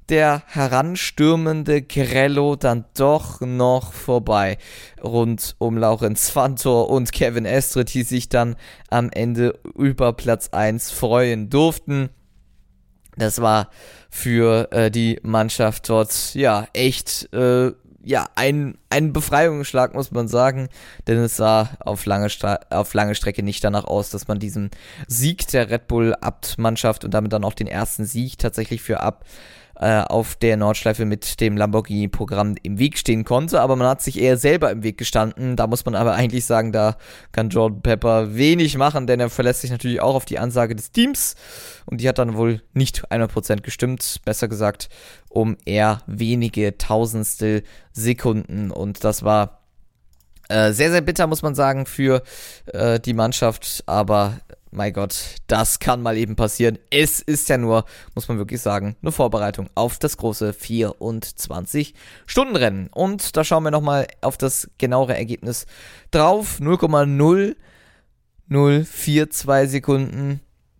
[SPEAKER 2] der heranstürmende Grello dann doch noch vorbei rund um Laurens Vanthoor und Kevin Estre, die sich dann am Ende über Platz eins freuen durften. Das war für äh, die Mannschaft dort ja echt äh, ja ein, ein Befreiungsschlag, muss man sagen, denn es sah auf lange, Stra- auf lange Strecke nicht danach aus, dass man diesen Sieg der Red Bull Abt-Mannschaft und damit dann auch den ersten Sieg tatsächlich für Abt äh, auf der Nordschleife mit dem Lamborghini-Programm im Weg stehen konnte, aber man hat sich eher selber im Weg gestanden. Da muss man aber eigentlich sagen, da kann Jordan Pepper wenig machen, denn er verlässt sich natürlich auch auf die Ansage des Teams und die hat dann wohl nicht hundert Prozent gestimmt, besser gesagt um eher wenige Tausendstel Sekunden und das war äh, sehr, sehr bitter, muss man sagen, für äh, die Mannschaft, aber mein Gott, das kann mal eben passieren. Es ist ja nur, muss man wirklich sagen, eine Vorbereitung auf das große vierundzwanzig-Stunden-Rennen. Und da schauen wir nochmal auf das genauere Ergebnis drauf. null Komma null null vier zwei Sekunden.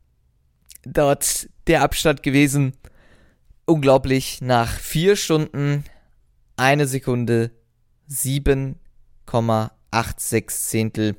[SPEAKER 2] Dort der Abstand gewesen. Unglaublich, nach vier Stunden, eine Sekunde, sieben Komma sechsundachtzig Zehntel.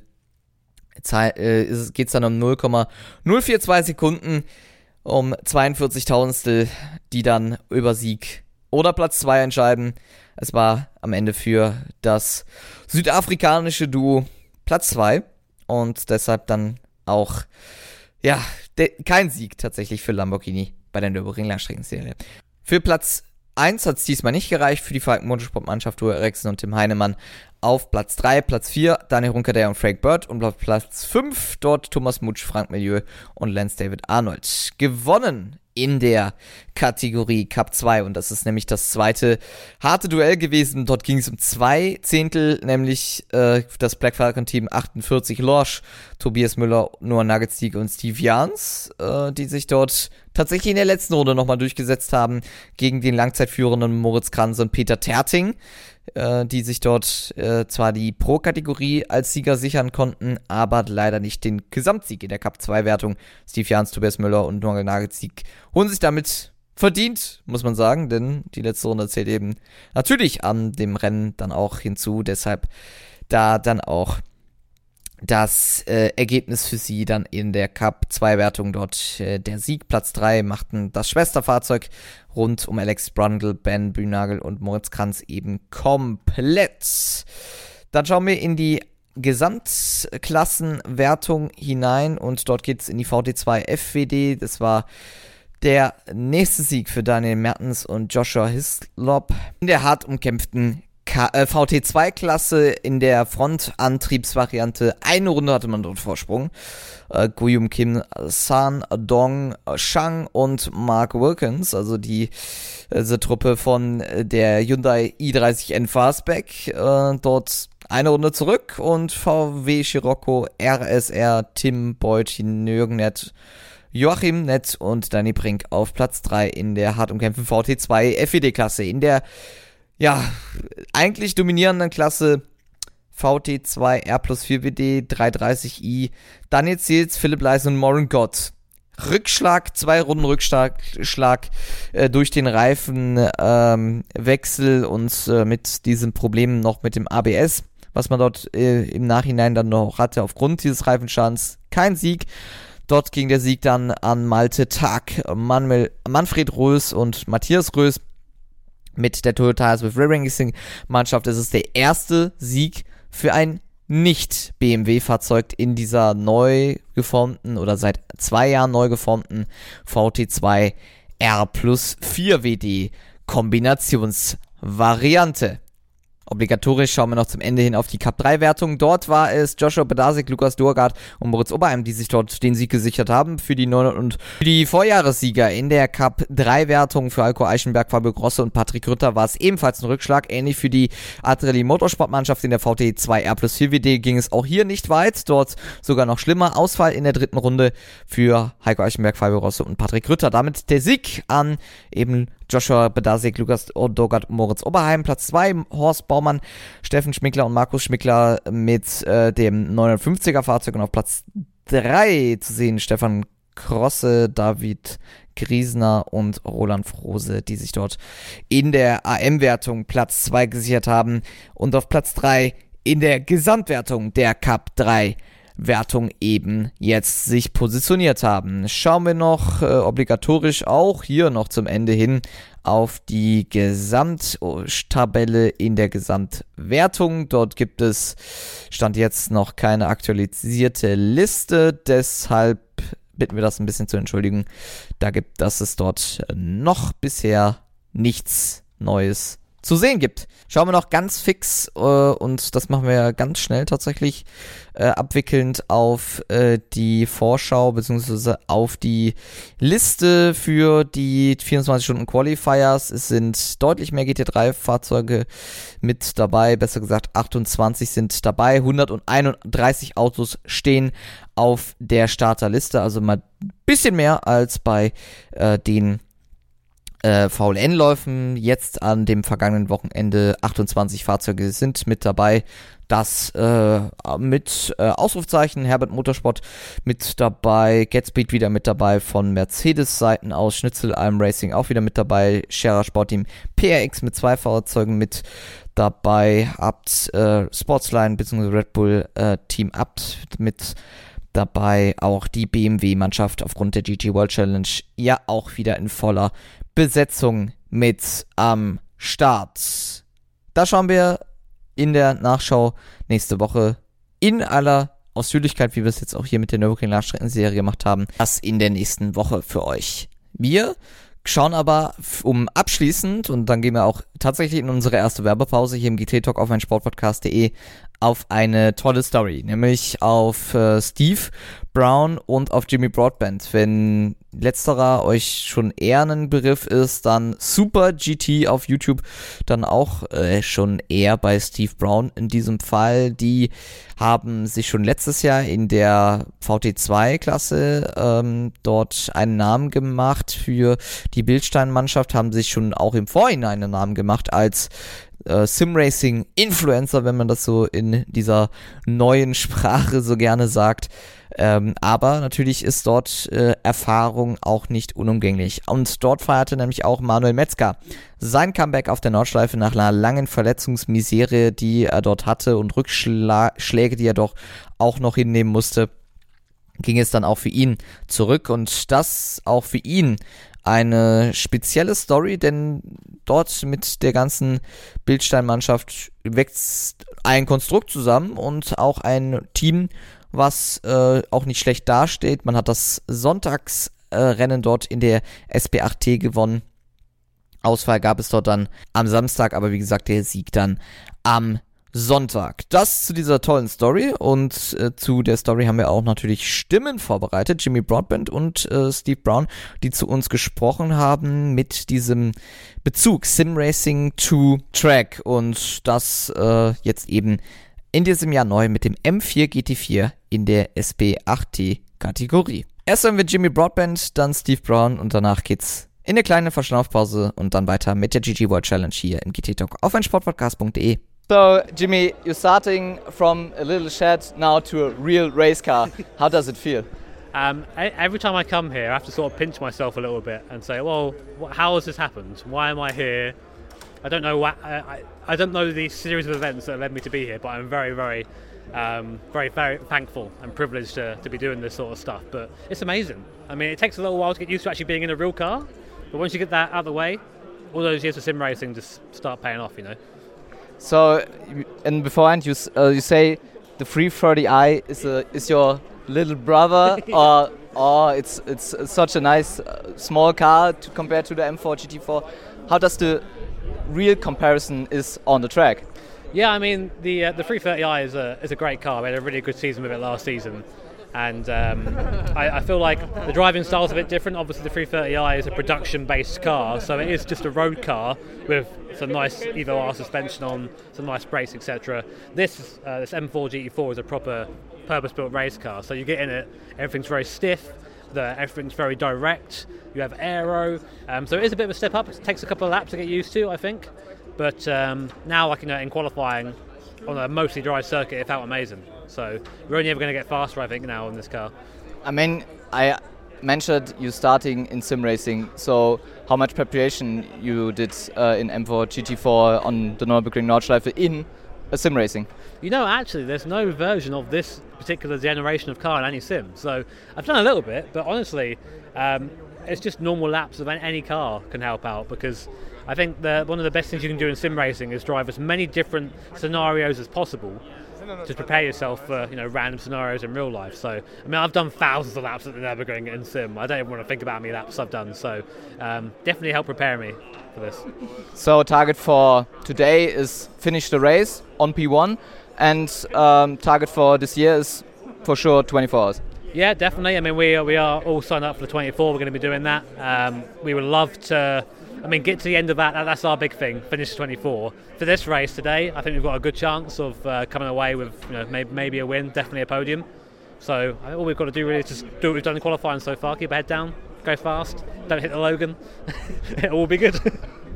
[SPEAKER 2] Äh, geht es dann um null Komma null vier zwei Sekunden, um zweiundvierzig Tausendstel, die dann über Sieg oder Platz zwei entscheiden. Es war am Ende für das südafrikanische Duo Platz zwei und deshalb dann auch, ja, de- kein Sieg tatsächlich für Lamborghini bei der Nürburgring Langstreckenserie. Für Platz eins hat es diesmal nicht gereicht, für die Falken Motorsport-Mannschaft Uwe Eriksen und Tim Heinemann auf Platz drei, Platz vier Daniel Runkedaer und Frank Bird und auf Platz fünf dort Thomas Mutsch, Frank Milieu und Lance David Arnold. Gewonnen in der Kategorie Cup zwei und das ist nämlich das zweite harte Duell gewesen. Dort ging es um zwei Zehntel, nämlich äh, das Black Falcon Team achtundvierzig Lorsch, Tobias Müller, Noah Nagelstig und Steve Jans, äh, die sich dort tatsächlich in der letzten Runde nochmal durchgesetzt haben gegen den Langzeitführenden Moritz Kranz und Peter Terting, äh, die sich dort äh, zwar die Pro-Kategorie als Sieger sichern konnten, aber leider nicht den Gesamtsieg in der Cup zwei Wertung. Steve Jans, Tobias Müller und Noah Nagelstig holen sich damit verdient, muss man sagen, denn die letzte Runde zählt eben natürlich an dem Rennen dann auch hinzu, deshalb da dann auch das äh, Ergebnis für sie dann in der Cup zwei Wertung dort äh, der Sieg. Platz drei machten das Schwesterfahrzeug rund um Alex Brundle, Ben Bühnagel und Moritz Kranz eben komplett. Dann schauen wir in die Gesamtklassenwertung hinein und dort geht es in die V T zwei F W D. Das war der nächste Sieg für Daniel Mertens und Joshua Hislop in der hart umkämpften K- äh, V T zwei Klasse in der Frontantriebsvariante. Eine Runde hatte man dort Vorsprung. Äh, Guillaume Kim, San Dong Shang und Mark Wilkins, also die also Truppe von der Hyundai i dreißig N Fastback, äh, dort eine Runde zurück und V W Scirocco, R S R, Tim Boyd, Jürgen Nett, Joachim Nett und Danny Brink auf Platz drei in der hart umkämpften V T zwei F W D-Klasse. In der, ja, eigentlich dominierenden Klasse V T zwei R plus vier W D dreihundertdreißig i, Daniel Ziels, Philipp Leis und Morin Gott. Rückschlag, zwei Runden Rückschlag Schlag, äh, durch den Reifenwechsel ähm, Wechsel und äh, mit diesem Problem noch mit dem A B S, was man dort äh, im Nachhinein dann noch hatte aufgrund dieses Reifenschadens. Kein Sieg. Dort ging der Sieg dann an Malte Tag, Manuel, Manfred Rös und Matthias Rös mit der Toyota Swift Racing Mannschaft. Es ist der erste Sieg für ein Nicht-B M W-Fahrzeug in dieser neu geformten oder seit zwei Jahren neu geformten V T zwei R plus vier W D Kombinationsvariante. Obligatorisch schauen wir noch zum Ende hin auf die Cup drei Wertung. Dort war es Joshua Bedasik, Lukas Durgard und Moritz Oberheim, die sich dort den Sieg gesichert haben für die neun und für die Vorjahressieger in der Cup drei Wertung. Für Alko Eichenberg, Fabio Grosse und Patrick Rütter war es ebenfalls ein Rückschlag. Ähnlich für die Adrenaline Motorsportmannschaft in der V T zwei R plus vier W D ging es auch hier nicht weit. Dort sogar noch schlimmer. Ausfall in der dritten Runde für Heiko Eichenberg, Fabio Grosse und Patrick Rütter. Damit der Sieg an eben Joshua Bedasik, Lukas Durgard und Moritz Oberheim. Platz zwei, Horst Baumann, Steffen Schmickler und Markus Schmickler mit äh, dem neunhundertfünfziger Fahrzeug. Und auf Platz drei zu sehen Stefan Crosse, David Griesner und Roland Frose, die sich dort in der A M-Wertung Platz zwei gesichert haben und auf Platz drei in der Gesamtwertung der Cup drei Wertung eben jetzt sich positioniert haben. Schauen wir noch äh, obligatorisch auch hier noch zum Ende hin auf die Gesamttabelle in der Gesamtwertung. Dort gibt es, stand jetzt noch keine aktualisierte Liste, deshalb bitten wir das ein bisschen zu entschuldigen. Da gibt, dass es dort noch bisher nichts Neues zu sehen gibt. Schauen wir noch ganz fix äh, und das machen wir ganz schnell tatsächlich äh, abwickelnd auf äh, die Vorschau bzw. auf die Liste für die vierundzwanzig Stunden Qualifiers. Es sind deutlich mehr G T drei Fahrzeuge mit dabei, besser gesagt achtundzwanzig sind dabei, hunderteinunddreißig Autos stehen auf der Starterliste, also mal ein bisschen mehr als bei äh, den Äh, V L N-Läufen. Jetzt an dem vergangenen Wochenende achtundzwanzig Fahrzeuge sind mit dabei. Das äh, mit äh, Ausrufzeichen, Herbert Motorsport mit dabei, GetSpeed wieder mit dabei von Mercedes-Seiten aus, Schnitzelalm Racing auch wieder mit dabei, Scherer Sportteam P R X mit zwei Fahrzeugen mit dabei, Abt äh, Sportsline bzw. Red Bull äh, Team Abt mit dabei, auch die B M W-Mannschaft aufgrund der G T World Challenge ja auch wieder in voller Besetzung mit am Start. Da schauen wir in der Nachschau nächste Woche in aller Ausführlichkeit, wie wir es jetzt auch hier mit der Nürburgring Langstreckenserie gemacht haben, das in der nächsten Woche für euch. Wir schauen aber um abschließend, und dann gehen wir auch tatsächlich in unsere erste Werbepause hier im G T Talk auf meinsportpodcast punkt de, auf eine tolle Story, nämlich auf äh, Steve Brown und auf Jimmy Broadbent. Wenn letzterer euch schon eher ein Begriff ist, dann Super G T auf YouTube, dann auch äh, schon eher bei Steve Brown in diesem Fall. Die haben sich schon letztes Jahr in der V T zwei Klasse ähm, dort einen Namen gemacht für die Bilstein-Mannschaft, haben sich schon auch im Vorhinein einen Namen gemacht als Sim-Racing-Influencer, wenn man das so in dieser neuen Sprache so gerne sagt. Ähm, aber natürlich ist dort äh, Erfahrung auch nicht unumgänglich. Und dort feierte nämlich auch Manuel Metzger sein Comeback auf der Nordschleife nach einer langen Verletzungsmisere, die er dort hatte und Rückschläge, die er doch auch noch hinnehmen musste. Ging es dann auch für ihn zurück und das auch für ihn eine spezielle Story, denn dort mit der ganzen Bilstein-Mannschaft wächst ein Konstrukt zusammen und auch ein Team, was äh, auch nicht schlecht dasteht. Man hat das Sonntagsrennen äh, dort in der S B acht T gewonnen. Ausfall gab es dort dann am Samstag, aber wie gesagt, der Sieg dann am Sonntag. Das zu dieser tollen Story und äh, zu der Story haben wir auch natürlich Stimmen vorbereitet. Jimmy Broadbent und äh, Steve Brown, die zu uns gesprochen haben mit diesem Bezug Sim Racing to Track und das äh, jetzt eben in diesem Jahr neu mit dem M vier G T vier in der S B acht T Kategorie. Erst hören wir Jimmy Broadbent, dann Steve Brown und danach geht's in eine kleine Verschnaufpause und dann weiter mit der G T World Challenge hier im G T Talk auf meinsportpodcast punkt de.
[SPEAKER 6] So, Jimmy, you're starting from a little shed now to a real race car. How does it feel?
[SPEAKER 13] Um, I, every time I come here, I have to sort of pinch myself a little bit and say, well, what, how has this happened? Why am I here? I don't know what, I, I don't know the series of events that led me to be here, but I'm very, very, um, very, very thankful and privileged to, to be doing this sort of stuff. But it's amazing. I mean, it takes a little while to get used to actually being in a real car, but once you get that out of the way, all those years of sim racing just start paying off, you know.
[SPEAKER 6] So, and beforehand, you uh, you say the three thirty i is a is your little brother, or or it's it's such a nice uh, small car to compare to the M four G T four. How does the real comparison is on the track?
[SPEAKER 13] Yeah, I mean the uh, the three thirty i is a is a great car. We had a really good season with it last season. And um, I, I feel like the driving style is a bit different. Obviously, the three thirty i is a production-based car, so it is just a road car with some nice Evo R suspension on, some nice brakes, et cetera. This uh, this M four G T four is a proper purpose-built race car. So you get in it, everything's very stiff, the, everything's very direct. You have aero, um, so it is a bit of a step up. It takes a couple of laps to get used to, I think. But um, now, like you know, in qualifying on a mostly dry circuit, it felt amazing. So we're only ever going to get faster, I think, now on this car.
[SPEAKER 6] I mean, I mentioned you starting in sim racing, so how much preparation you did uh, in M four G T four on the Nürburgring Nordschleife in a sim racing?
[SPEAKER 13] You know, actually, there's no version of this particular generation of car in any sim. So I've done a little bit, but honestly, um, it's just normal laps of any car can help out, because I think the, one of the best things you can do in sim racing is drive as many different scenarios as possible to prepare yourself for, you know, random scenarios in real life. So, I mean, I've done thousands of laps at the Nürburgring in sim. I don't even want to think about how many laps I've done. So, um, definitely help prepare me for this.
[SPEAKER 6] So, target for today is finish the race on P one, and um, target for this year is for sure twenty-four hours.
[SPEAKER 13] Yeah, definitely. I mean, we are, we are all signed up for the twenty-four. We're going to be doing that. Um, we would love to, I mean, get to the end of that. That's our big thing, finish twenty-four. For this race today, I think we've got a good chance of uh, coming away with, you know, maybe, maybe a win, definitely a podium. So I think all we've got to do really is just do what we've done in qualifying so far, keep our head down, go fast, don't hit the Logan. It will be good.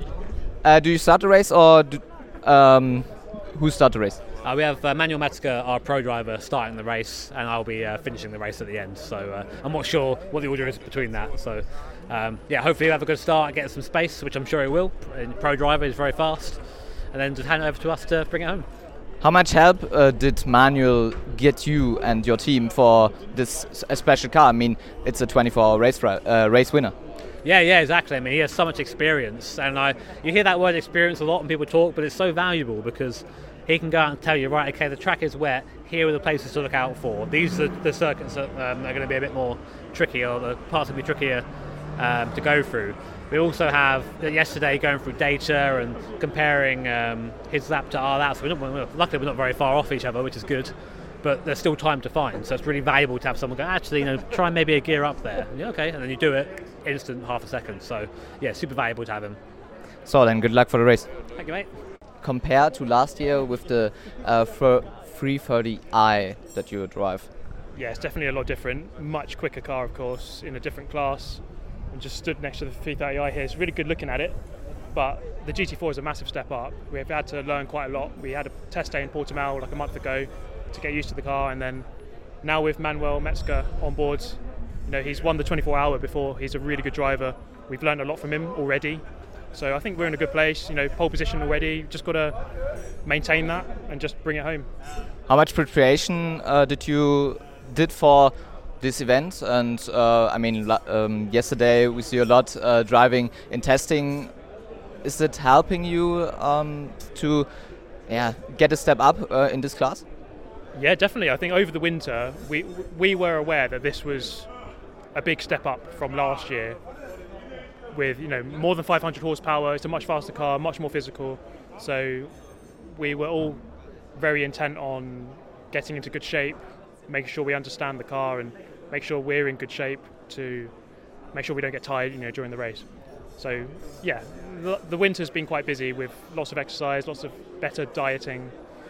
[SPEAKER 6] uh, do you start the race, or do, um, who start the race?
[SPEAKER 13] Uh, we have uh, Manuel Metzger, our pro driver, starting the race, and I'll be uh, finishing the race at the end. So uh, I'm not sure what the order is between that. So um, yeah, hopefully he'll have a good start, get some space, which I'm sure he will. And pro driver is very fast, and then just hand it over to us to bring it home.
[SPEAKER 6] How much help uh, did Manuel get you and your team for this s- special car? I mean, it's a twenty-four hour race uh, race winner.
[SPEAKER 13] Yeah, yeah, exactly. I mean, he has so much experience, and I you hear that word experience a lot when people talk, but it's so valuable because he can go out and tell you, right, okay, the track is wet, here are the places to look out for. These are the circuits that um, are going to be a bit more tricky, or the parts will be trickier um, to go through. We also have, yesterday, going through data and comparing um, his lap to our lap. So we're not, we're, luckily, we're not very far off each other, which is good, but there's still time to find. So it's really valuable to have someone go, actually, you know, try maybe a gear up there. Yeah, okay, and then you do it, instant, half a second. So, yeah, super valuable to have him.
[SPEAKER 6] So then, good luck for the race.
[SPEAKER 13] Thank you, mate.
[SPEAKER 6] Compared to last year with the uh, three thirty i that you drive?
[SPEAKER 14] Yeah, it's definitely a lot different. Much quicker car, of course, in a different class. And just stood next to the three thirty i here. It's really good looking at it, but the G T four is a massive step up. We've had to learn quite a lot. We had a test day in Portimao like a month ago to get used to the car, and then now with Manuel Metzger on board, you know, he's won the twenty-four hour before. He's a really good driver. We've learned a lot from him already. So I think we're in a good place, you know, pole position already. Just got to maintain that and just bring it home.
[SPEAKER 6] How much preparation uh, did you did for this event? And uh, I mean, um, yesterday we see a lot uh, driving in testing. Is it helping you um, to, yeah, get a step up uh, in this class?
[SPEAKER 14] Yeah, definitely. I think over the winter we we were aware that this was a big step up from last year. With, you know, more than five hundred horsepower, it's a much faster car, much more physical. So we were all very intent on getting into good shape, making sure we understand the car and make sure we're in good shape to make sure we don't get tired, you know, during the race. So yeah, the, the winter's been quite busy with lots of exercise, lots of better dieting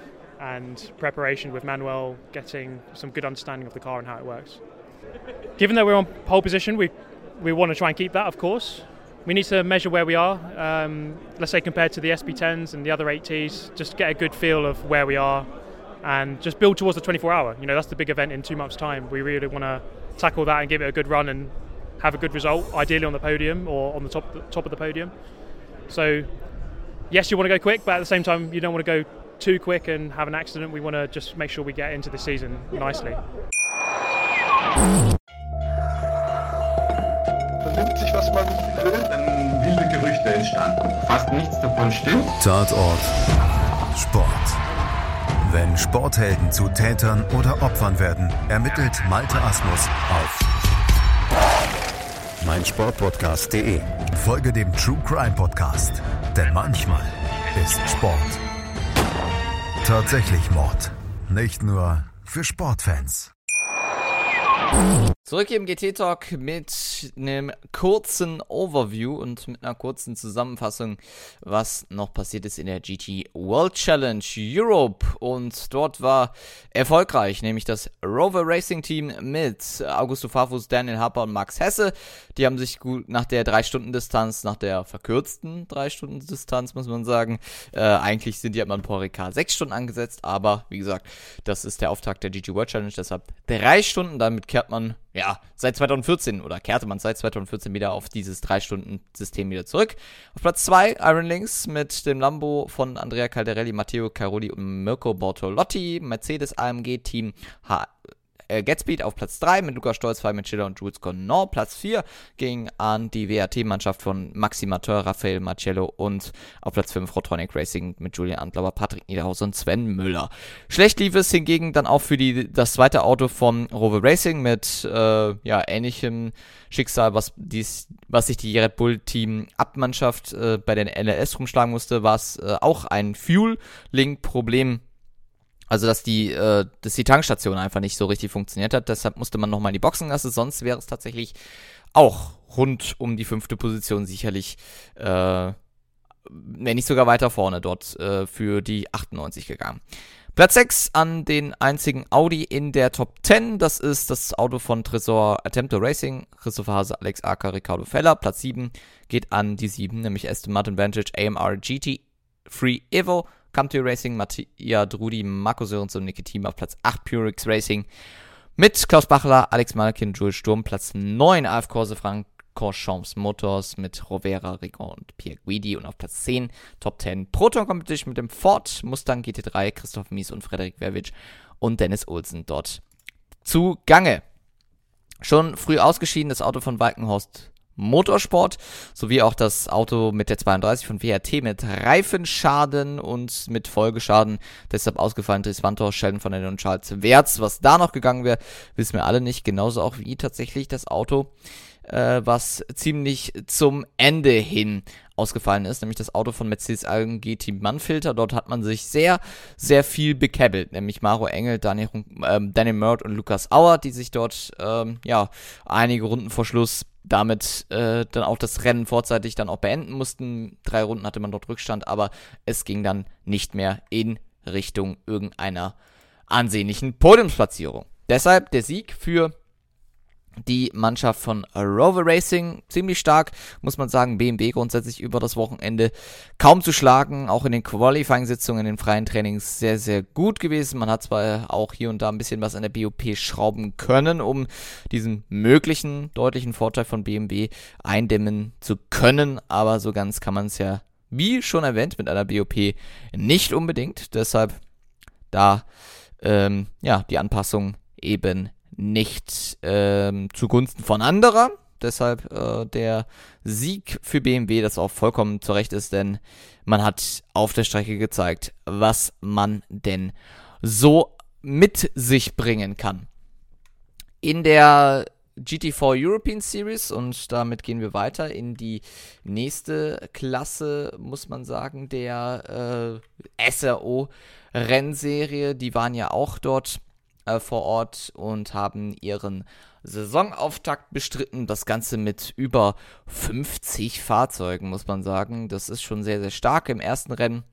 [SPEAKER 14] and preparation with Manuel, getting some good understanding of the car and how it works. Given that we're on pole position, we we want to try and keep that, of course. We need to measure where we are, um, let's say compared to the S P tens and the other eight Ts, just get a good feel of where we are and just build towards the twenty-four hour. You know, that's the big event in two months' time. We really want to tackle that and give it a good run and have a good result, ideally on the podium or on the top, the top of the podium. So, yes, you want to go quick, but at the same time, you don't want to go too quick and have an accident. We want to just make sure we get into the season nicely.
[SPEAKER 15] Vernimmt sich, was man will, dann wilde Gerüchte entstanden. Fast nichts davon stimmt.
[SPEAKER 16] Tatort Sport. Wenn Sporthelden zu Tätern oder Opfern werden, ermittelt Malte Asmus auf meinsportpodcast punkt de. Folge dem True Crime Podcast, denn manchmal ist Sport tatsächlich Mord. Nicht nur für Sportfans.
[SPEAKER 2] Zurück hier im G T-Talk mit einem kurzen Overview und mit einer kurzen Zusammenfassung, was noch passiert ist in der G T World Challenge Europe. Und dort war erfolgreich, nämlich das Rover Racing Team mit Augusto Farfus, Daniel Harper und Max Hesse. Die haben sich gut nach der drei Stunden Distanz, nach der verkürzten drei Stunden Distanz, muss man sagen, äh, eigentlich sind die am Paul Ricard sechs Stunden angesetzt, aber wie gesagt, das ist der Auftakt der G T World Challenge, deshalb drei Stunden, damit kehrt man ja, seit zweitausendvierzehn oder kehrte man seit zweitausendvierzehn wieder auf dieses drei Stunden System wieder zurück. Auf Platz zwei Iron Lynx mit dem Lambo von Andrea Caldarelli, Matteo Caroli und Mirko Bortolotti. Mercedes A M G Team H- äh, Getspeed auf Platz drei mit Lukas Stolz, Fabian Schiller und Jules Conon. Platz vier ging an die W A T-Mannschaft von Maxi Mateur, Raphael Marcello und auf Platz fünf Rotronic Racing mit Julian Antlauer, Patrick Niederhaus und Sven Müller. Schlecht lief es hingegen dann auch für die, das zweite Auto von Rover Racing mit äh, ja, ähnlichem Schicksal, was, dies, was sich die Red Bull Team Up-Mannschaft äh, bei den N L S rumschlagen musste, war es äh, auch ein Fuel-Link-Problem. Also, dass die, äh, dass die Tankstation einfach nicht so richtig funktioniert hat. Deshalb musste man nochmal in die Boxengasse. Sonst wäre es tatsächlich auch rund um die fünfte Position sicherlich, äh, wenn nicht sogar weiter vorne dort äh, für die achtundneunzig gegangen. Platz sechs an den einzigen Audi in der Top zehn. Das ist das Auto von Tresor Attempto Racing. Christopher Hase, Alex Acker, Ricardo Feller. Platz sieben geht an die sieben, nämlich Aston Martin Vantage A M R G T drei Evo. Camtio Racing, Mattia Drudi, Marco Sörens und Niki Thiem auf Platz acht, Purix Racing mit Klaus Bachler, Alex Malkin, Jules Sturm, Platz neun, A F Corse Francorchamps Motors mit Rovera, Rigon und Pierre Guidi und auf Platz zehn, Top zehn, Proton Competition mit dem Ford Mustang G T drei, Christoph Mies und Frederik Verwitsch und Dennis Olsen dort zugange. Schon früh ausgeschieden, das Auto von Walkenhorst Motorsport, sowie auch das Auto mit der zweiunddreißig von W R T mit Reifenschaden und mit Folgeschaden, deshalb ausgefallen Dries Vantor, Sheldon van den und Charles Wertz. Was da noch gegangen wäre, wissen wir alle nicht, genauso auch wie tatsächlich das Auto, äh, was ziemlich zum Ende hin ausgefallen ist, nämlich das Auto von Mercedes A M G Team Mannfilter. Dort hat man sich sehr, sehr viel bekäbbelt, nämlich Maro Engel, Daniel, ähm, Daniel Murd und Lukas Auer, die sich dort, ähm, ja, einige Runden vor Schluss damit äh, dann auch das Rennen vorzeitig dann auch beenden mussten. Drei Runden hatte man dort Rückstand, aber es ging dann nicht mehr in Richtung irgendeiner ansehnlichen Podiumsplatzierung. Deshalb der Sieg für die Mannschaft von Rover Racing, ziemlich stark, muss man sagen. B M W grundsätzlich über das Wochenende kaum zu schlagen, auch in den Qualifying-Sitzungen, in den freien Trainings sehr, sehr gut gewesen. Man hat zwar auch hier und da ein bisschen was an der B O P schrauben können, um diesen möglichen deutlichen Vorteil von B M W eindämmen zu können, aber so ganz kann man es ja, wie schon erwähnt, mit einer B O P nicht unbedingt. Deshalb da ähm, ja die Anpassung eben nicht ähm, zugunsten von anderer. Deshalb äh, der Sieg für B M W, das auch vollkommen zu Recht ist, denn man hat auf der Strecke gezeigt, was man denn so mit sich bringen kann. In der G T vier European Series, und damit gehen wir weiter in die nächste Klasse, muss man sagen, der äh, S R O-Rennserie. Die waren ja auch dort vor Ort und haben ihren Saisonauftakt bestritten. Das Ganze mit über fünfzig Fahrzeugen, muss man sagen. Das ist schon sehr, sehr stark. Im ersten Rennen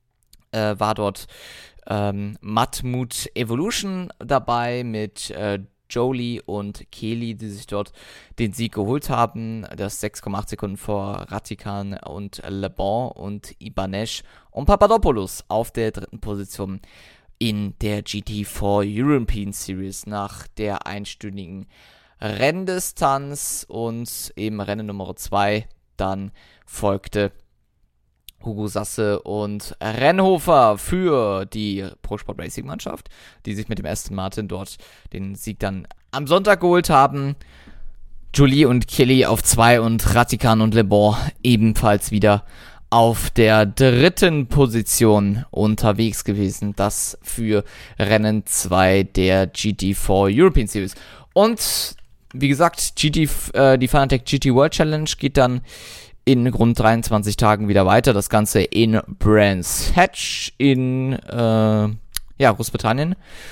[SPEAKER 2] äh, war dort ähm, Matmut Evolution dabei mit äh, Jolie und Kelly, die sich dort den Sieg geholt haben. Das sechs Komma acht Sekunden vor Ratikan und Le Bon und Ibanez und Papadopoulos auf der dritten Position in der G T vier European Series nach der einstündigen Renndistanz. Und eben Rennen Nummer zwei dann folgte Hugo Sasse und Rennhofer für die Pro Sport Racing Mannschaft, die sich mit dem Aston Martin dort den Sieg dann am Sonntag geholt haben. Jolie und Kelly auf zwei und Ratikan und Le Bon ebenfalls wieder auf der dritten Position unterwegs gewesen. Das für Rennen zwei der G T vier European Series. Und wie gesagt, G T, äh, die Fanatec G T World Challenge geht dann in rund dreiundzwanzig Tagen wieder weiter. Das Ganze in Brands Hatch in äh, ja, Großbritannien.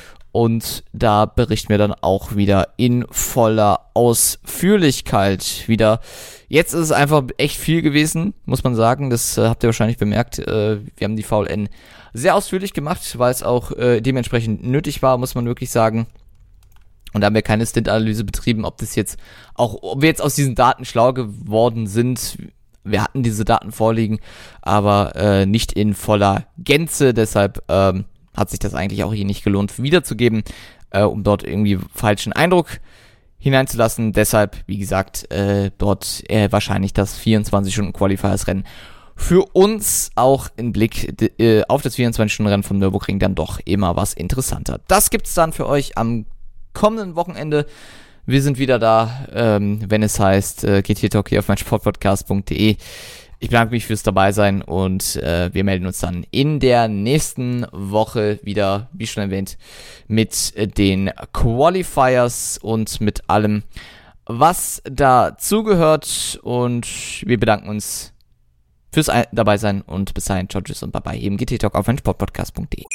[SPEAKER 2] Und da berichten wir dann auch wieder in voller Ausführlichkeit wieder. Jetzt ist es einfach echt viel gewesen, muss man sagen. Das äh, habt ihr wahrscheinlich bemerkt. Äh, wir haben die V L N sehr ausführlich gemacht, weil es auch äh, dementsprechend nötig war, muss man wirklich sagen. Und da haben wir keine Stint-Analyse betrieben, ob das jetzt auch, ob wir jetzt aus diesen Daten schlau geworden sind. Wir hatten diese Daten vorliegen, aber äh, nicht in voller Gänze. Deshalb ähm, hat sich das eigentlich auch hier nicht gelohnt wiederzugeben, äh, um dort irgendwie falschen Eindruck hineinzulassen. Deshalb, wie gesagt, äh, dort äh, wahrscheinlich das vierundzwanzig-Stunden-Qualifiers-Rennen für uns auch im Blick äh, auf das vierundzwanzig-Stunden-Rennen vom Nürburgring dann doch immer was interessanter. Das gibt's dann für euch am kommenden Wochenende. Wir sind wieder da, ähm, wenn es heißt äh, G T Talk hier auf meinsportpodcast punkt de. Ich bedanke mich fürs Dabeisein und äh, wir melden uns dann in der nächsten Woche wieder, wie schon erwähnt, mit den Qualifiers und mit allem, was dazugehört. Und wir bedanken uns fürs Dabeisein und bis dahin, ciao, tschüss und bye bye, eben G T Talk auf meinsportpodcast punkt de.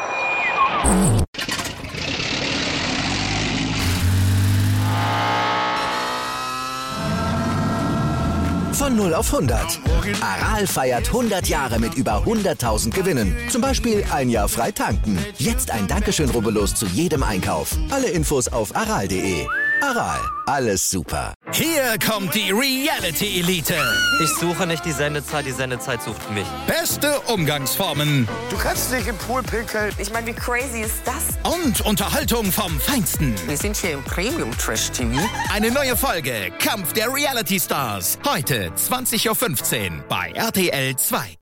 [SPEAKER 1] Von null auf hundert. Aral feiert hundert Jahre mit über hunderttausend Gewinnen. Zum Beispiel ein Jahr frei tanken. Jetzt ein Dankeschön, rubbellos zu jedem Einkauf. Alle Infos auf aral punkt de. Aral, alles super.
[SPEAKER 3] Hier kommt die Reality Elite.
[SPEAKER 4] Ich suche nicht die Sendezeit, die Sendezeit sucht mich.
[SPEAKER 3] Beste Umgangsformen.
[SPEAKER 5] Du kannst dich im Pool pinkeln. Ich meine, wie crazy ist das?
[SPEAKER 3] Und Unterhaltung vom Feinsten.
[SPEAKER 5] Wir sind hier im Premium-Trash-T V.
[SPEAKER 3] Eine neue Folge Kampf der Reality Stars. Heute zwanzig Uhr fünfzehn bei R T L zwei.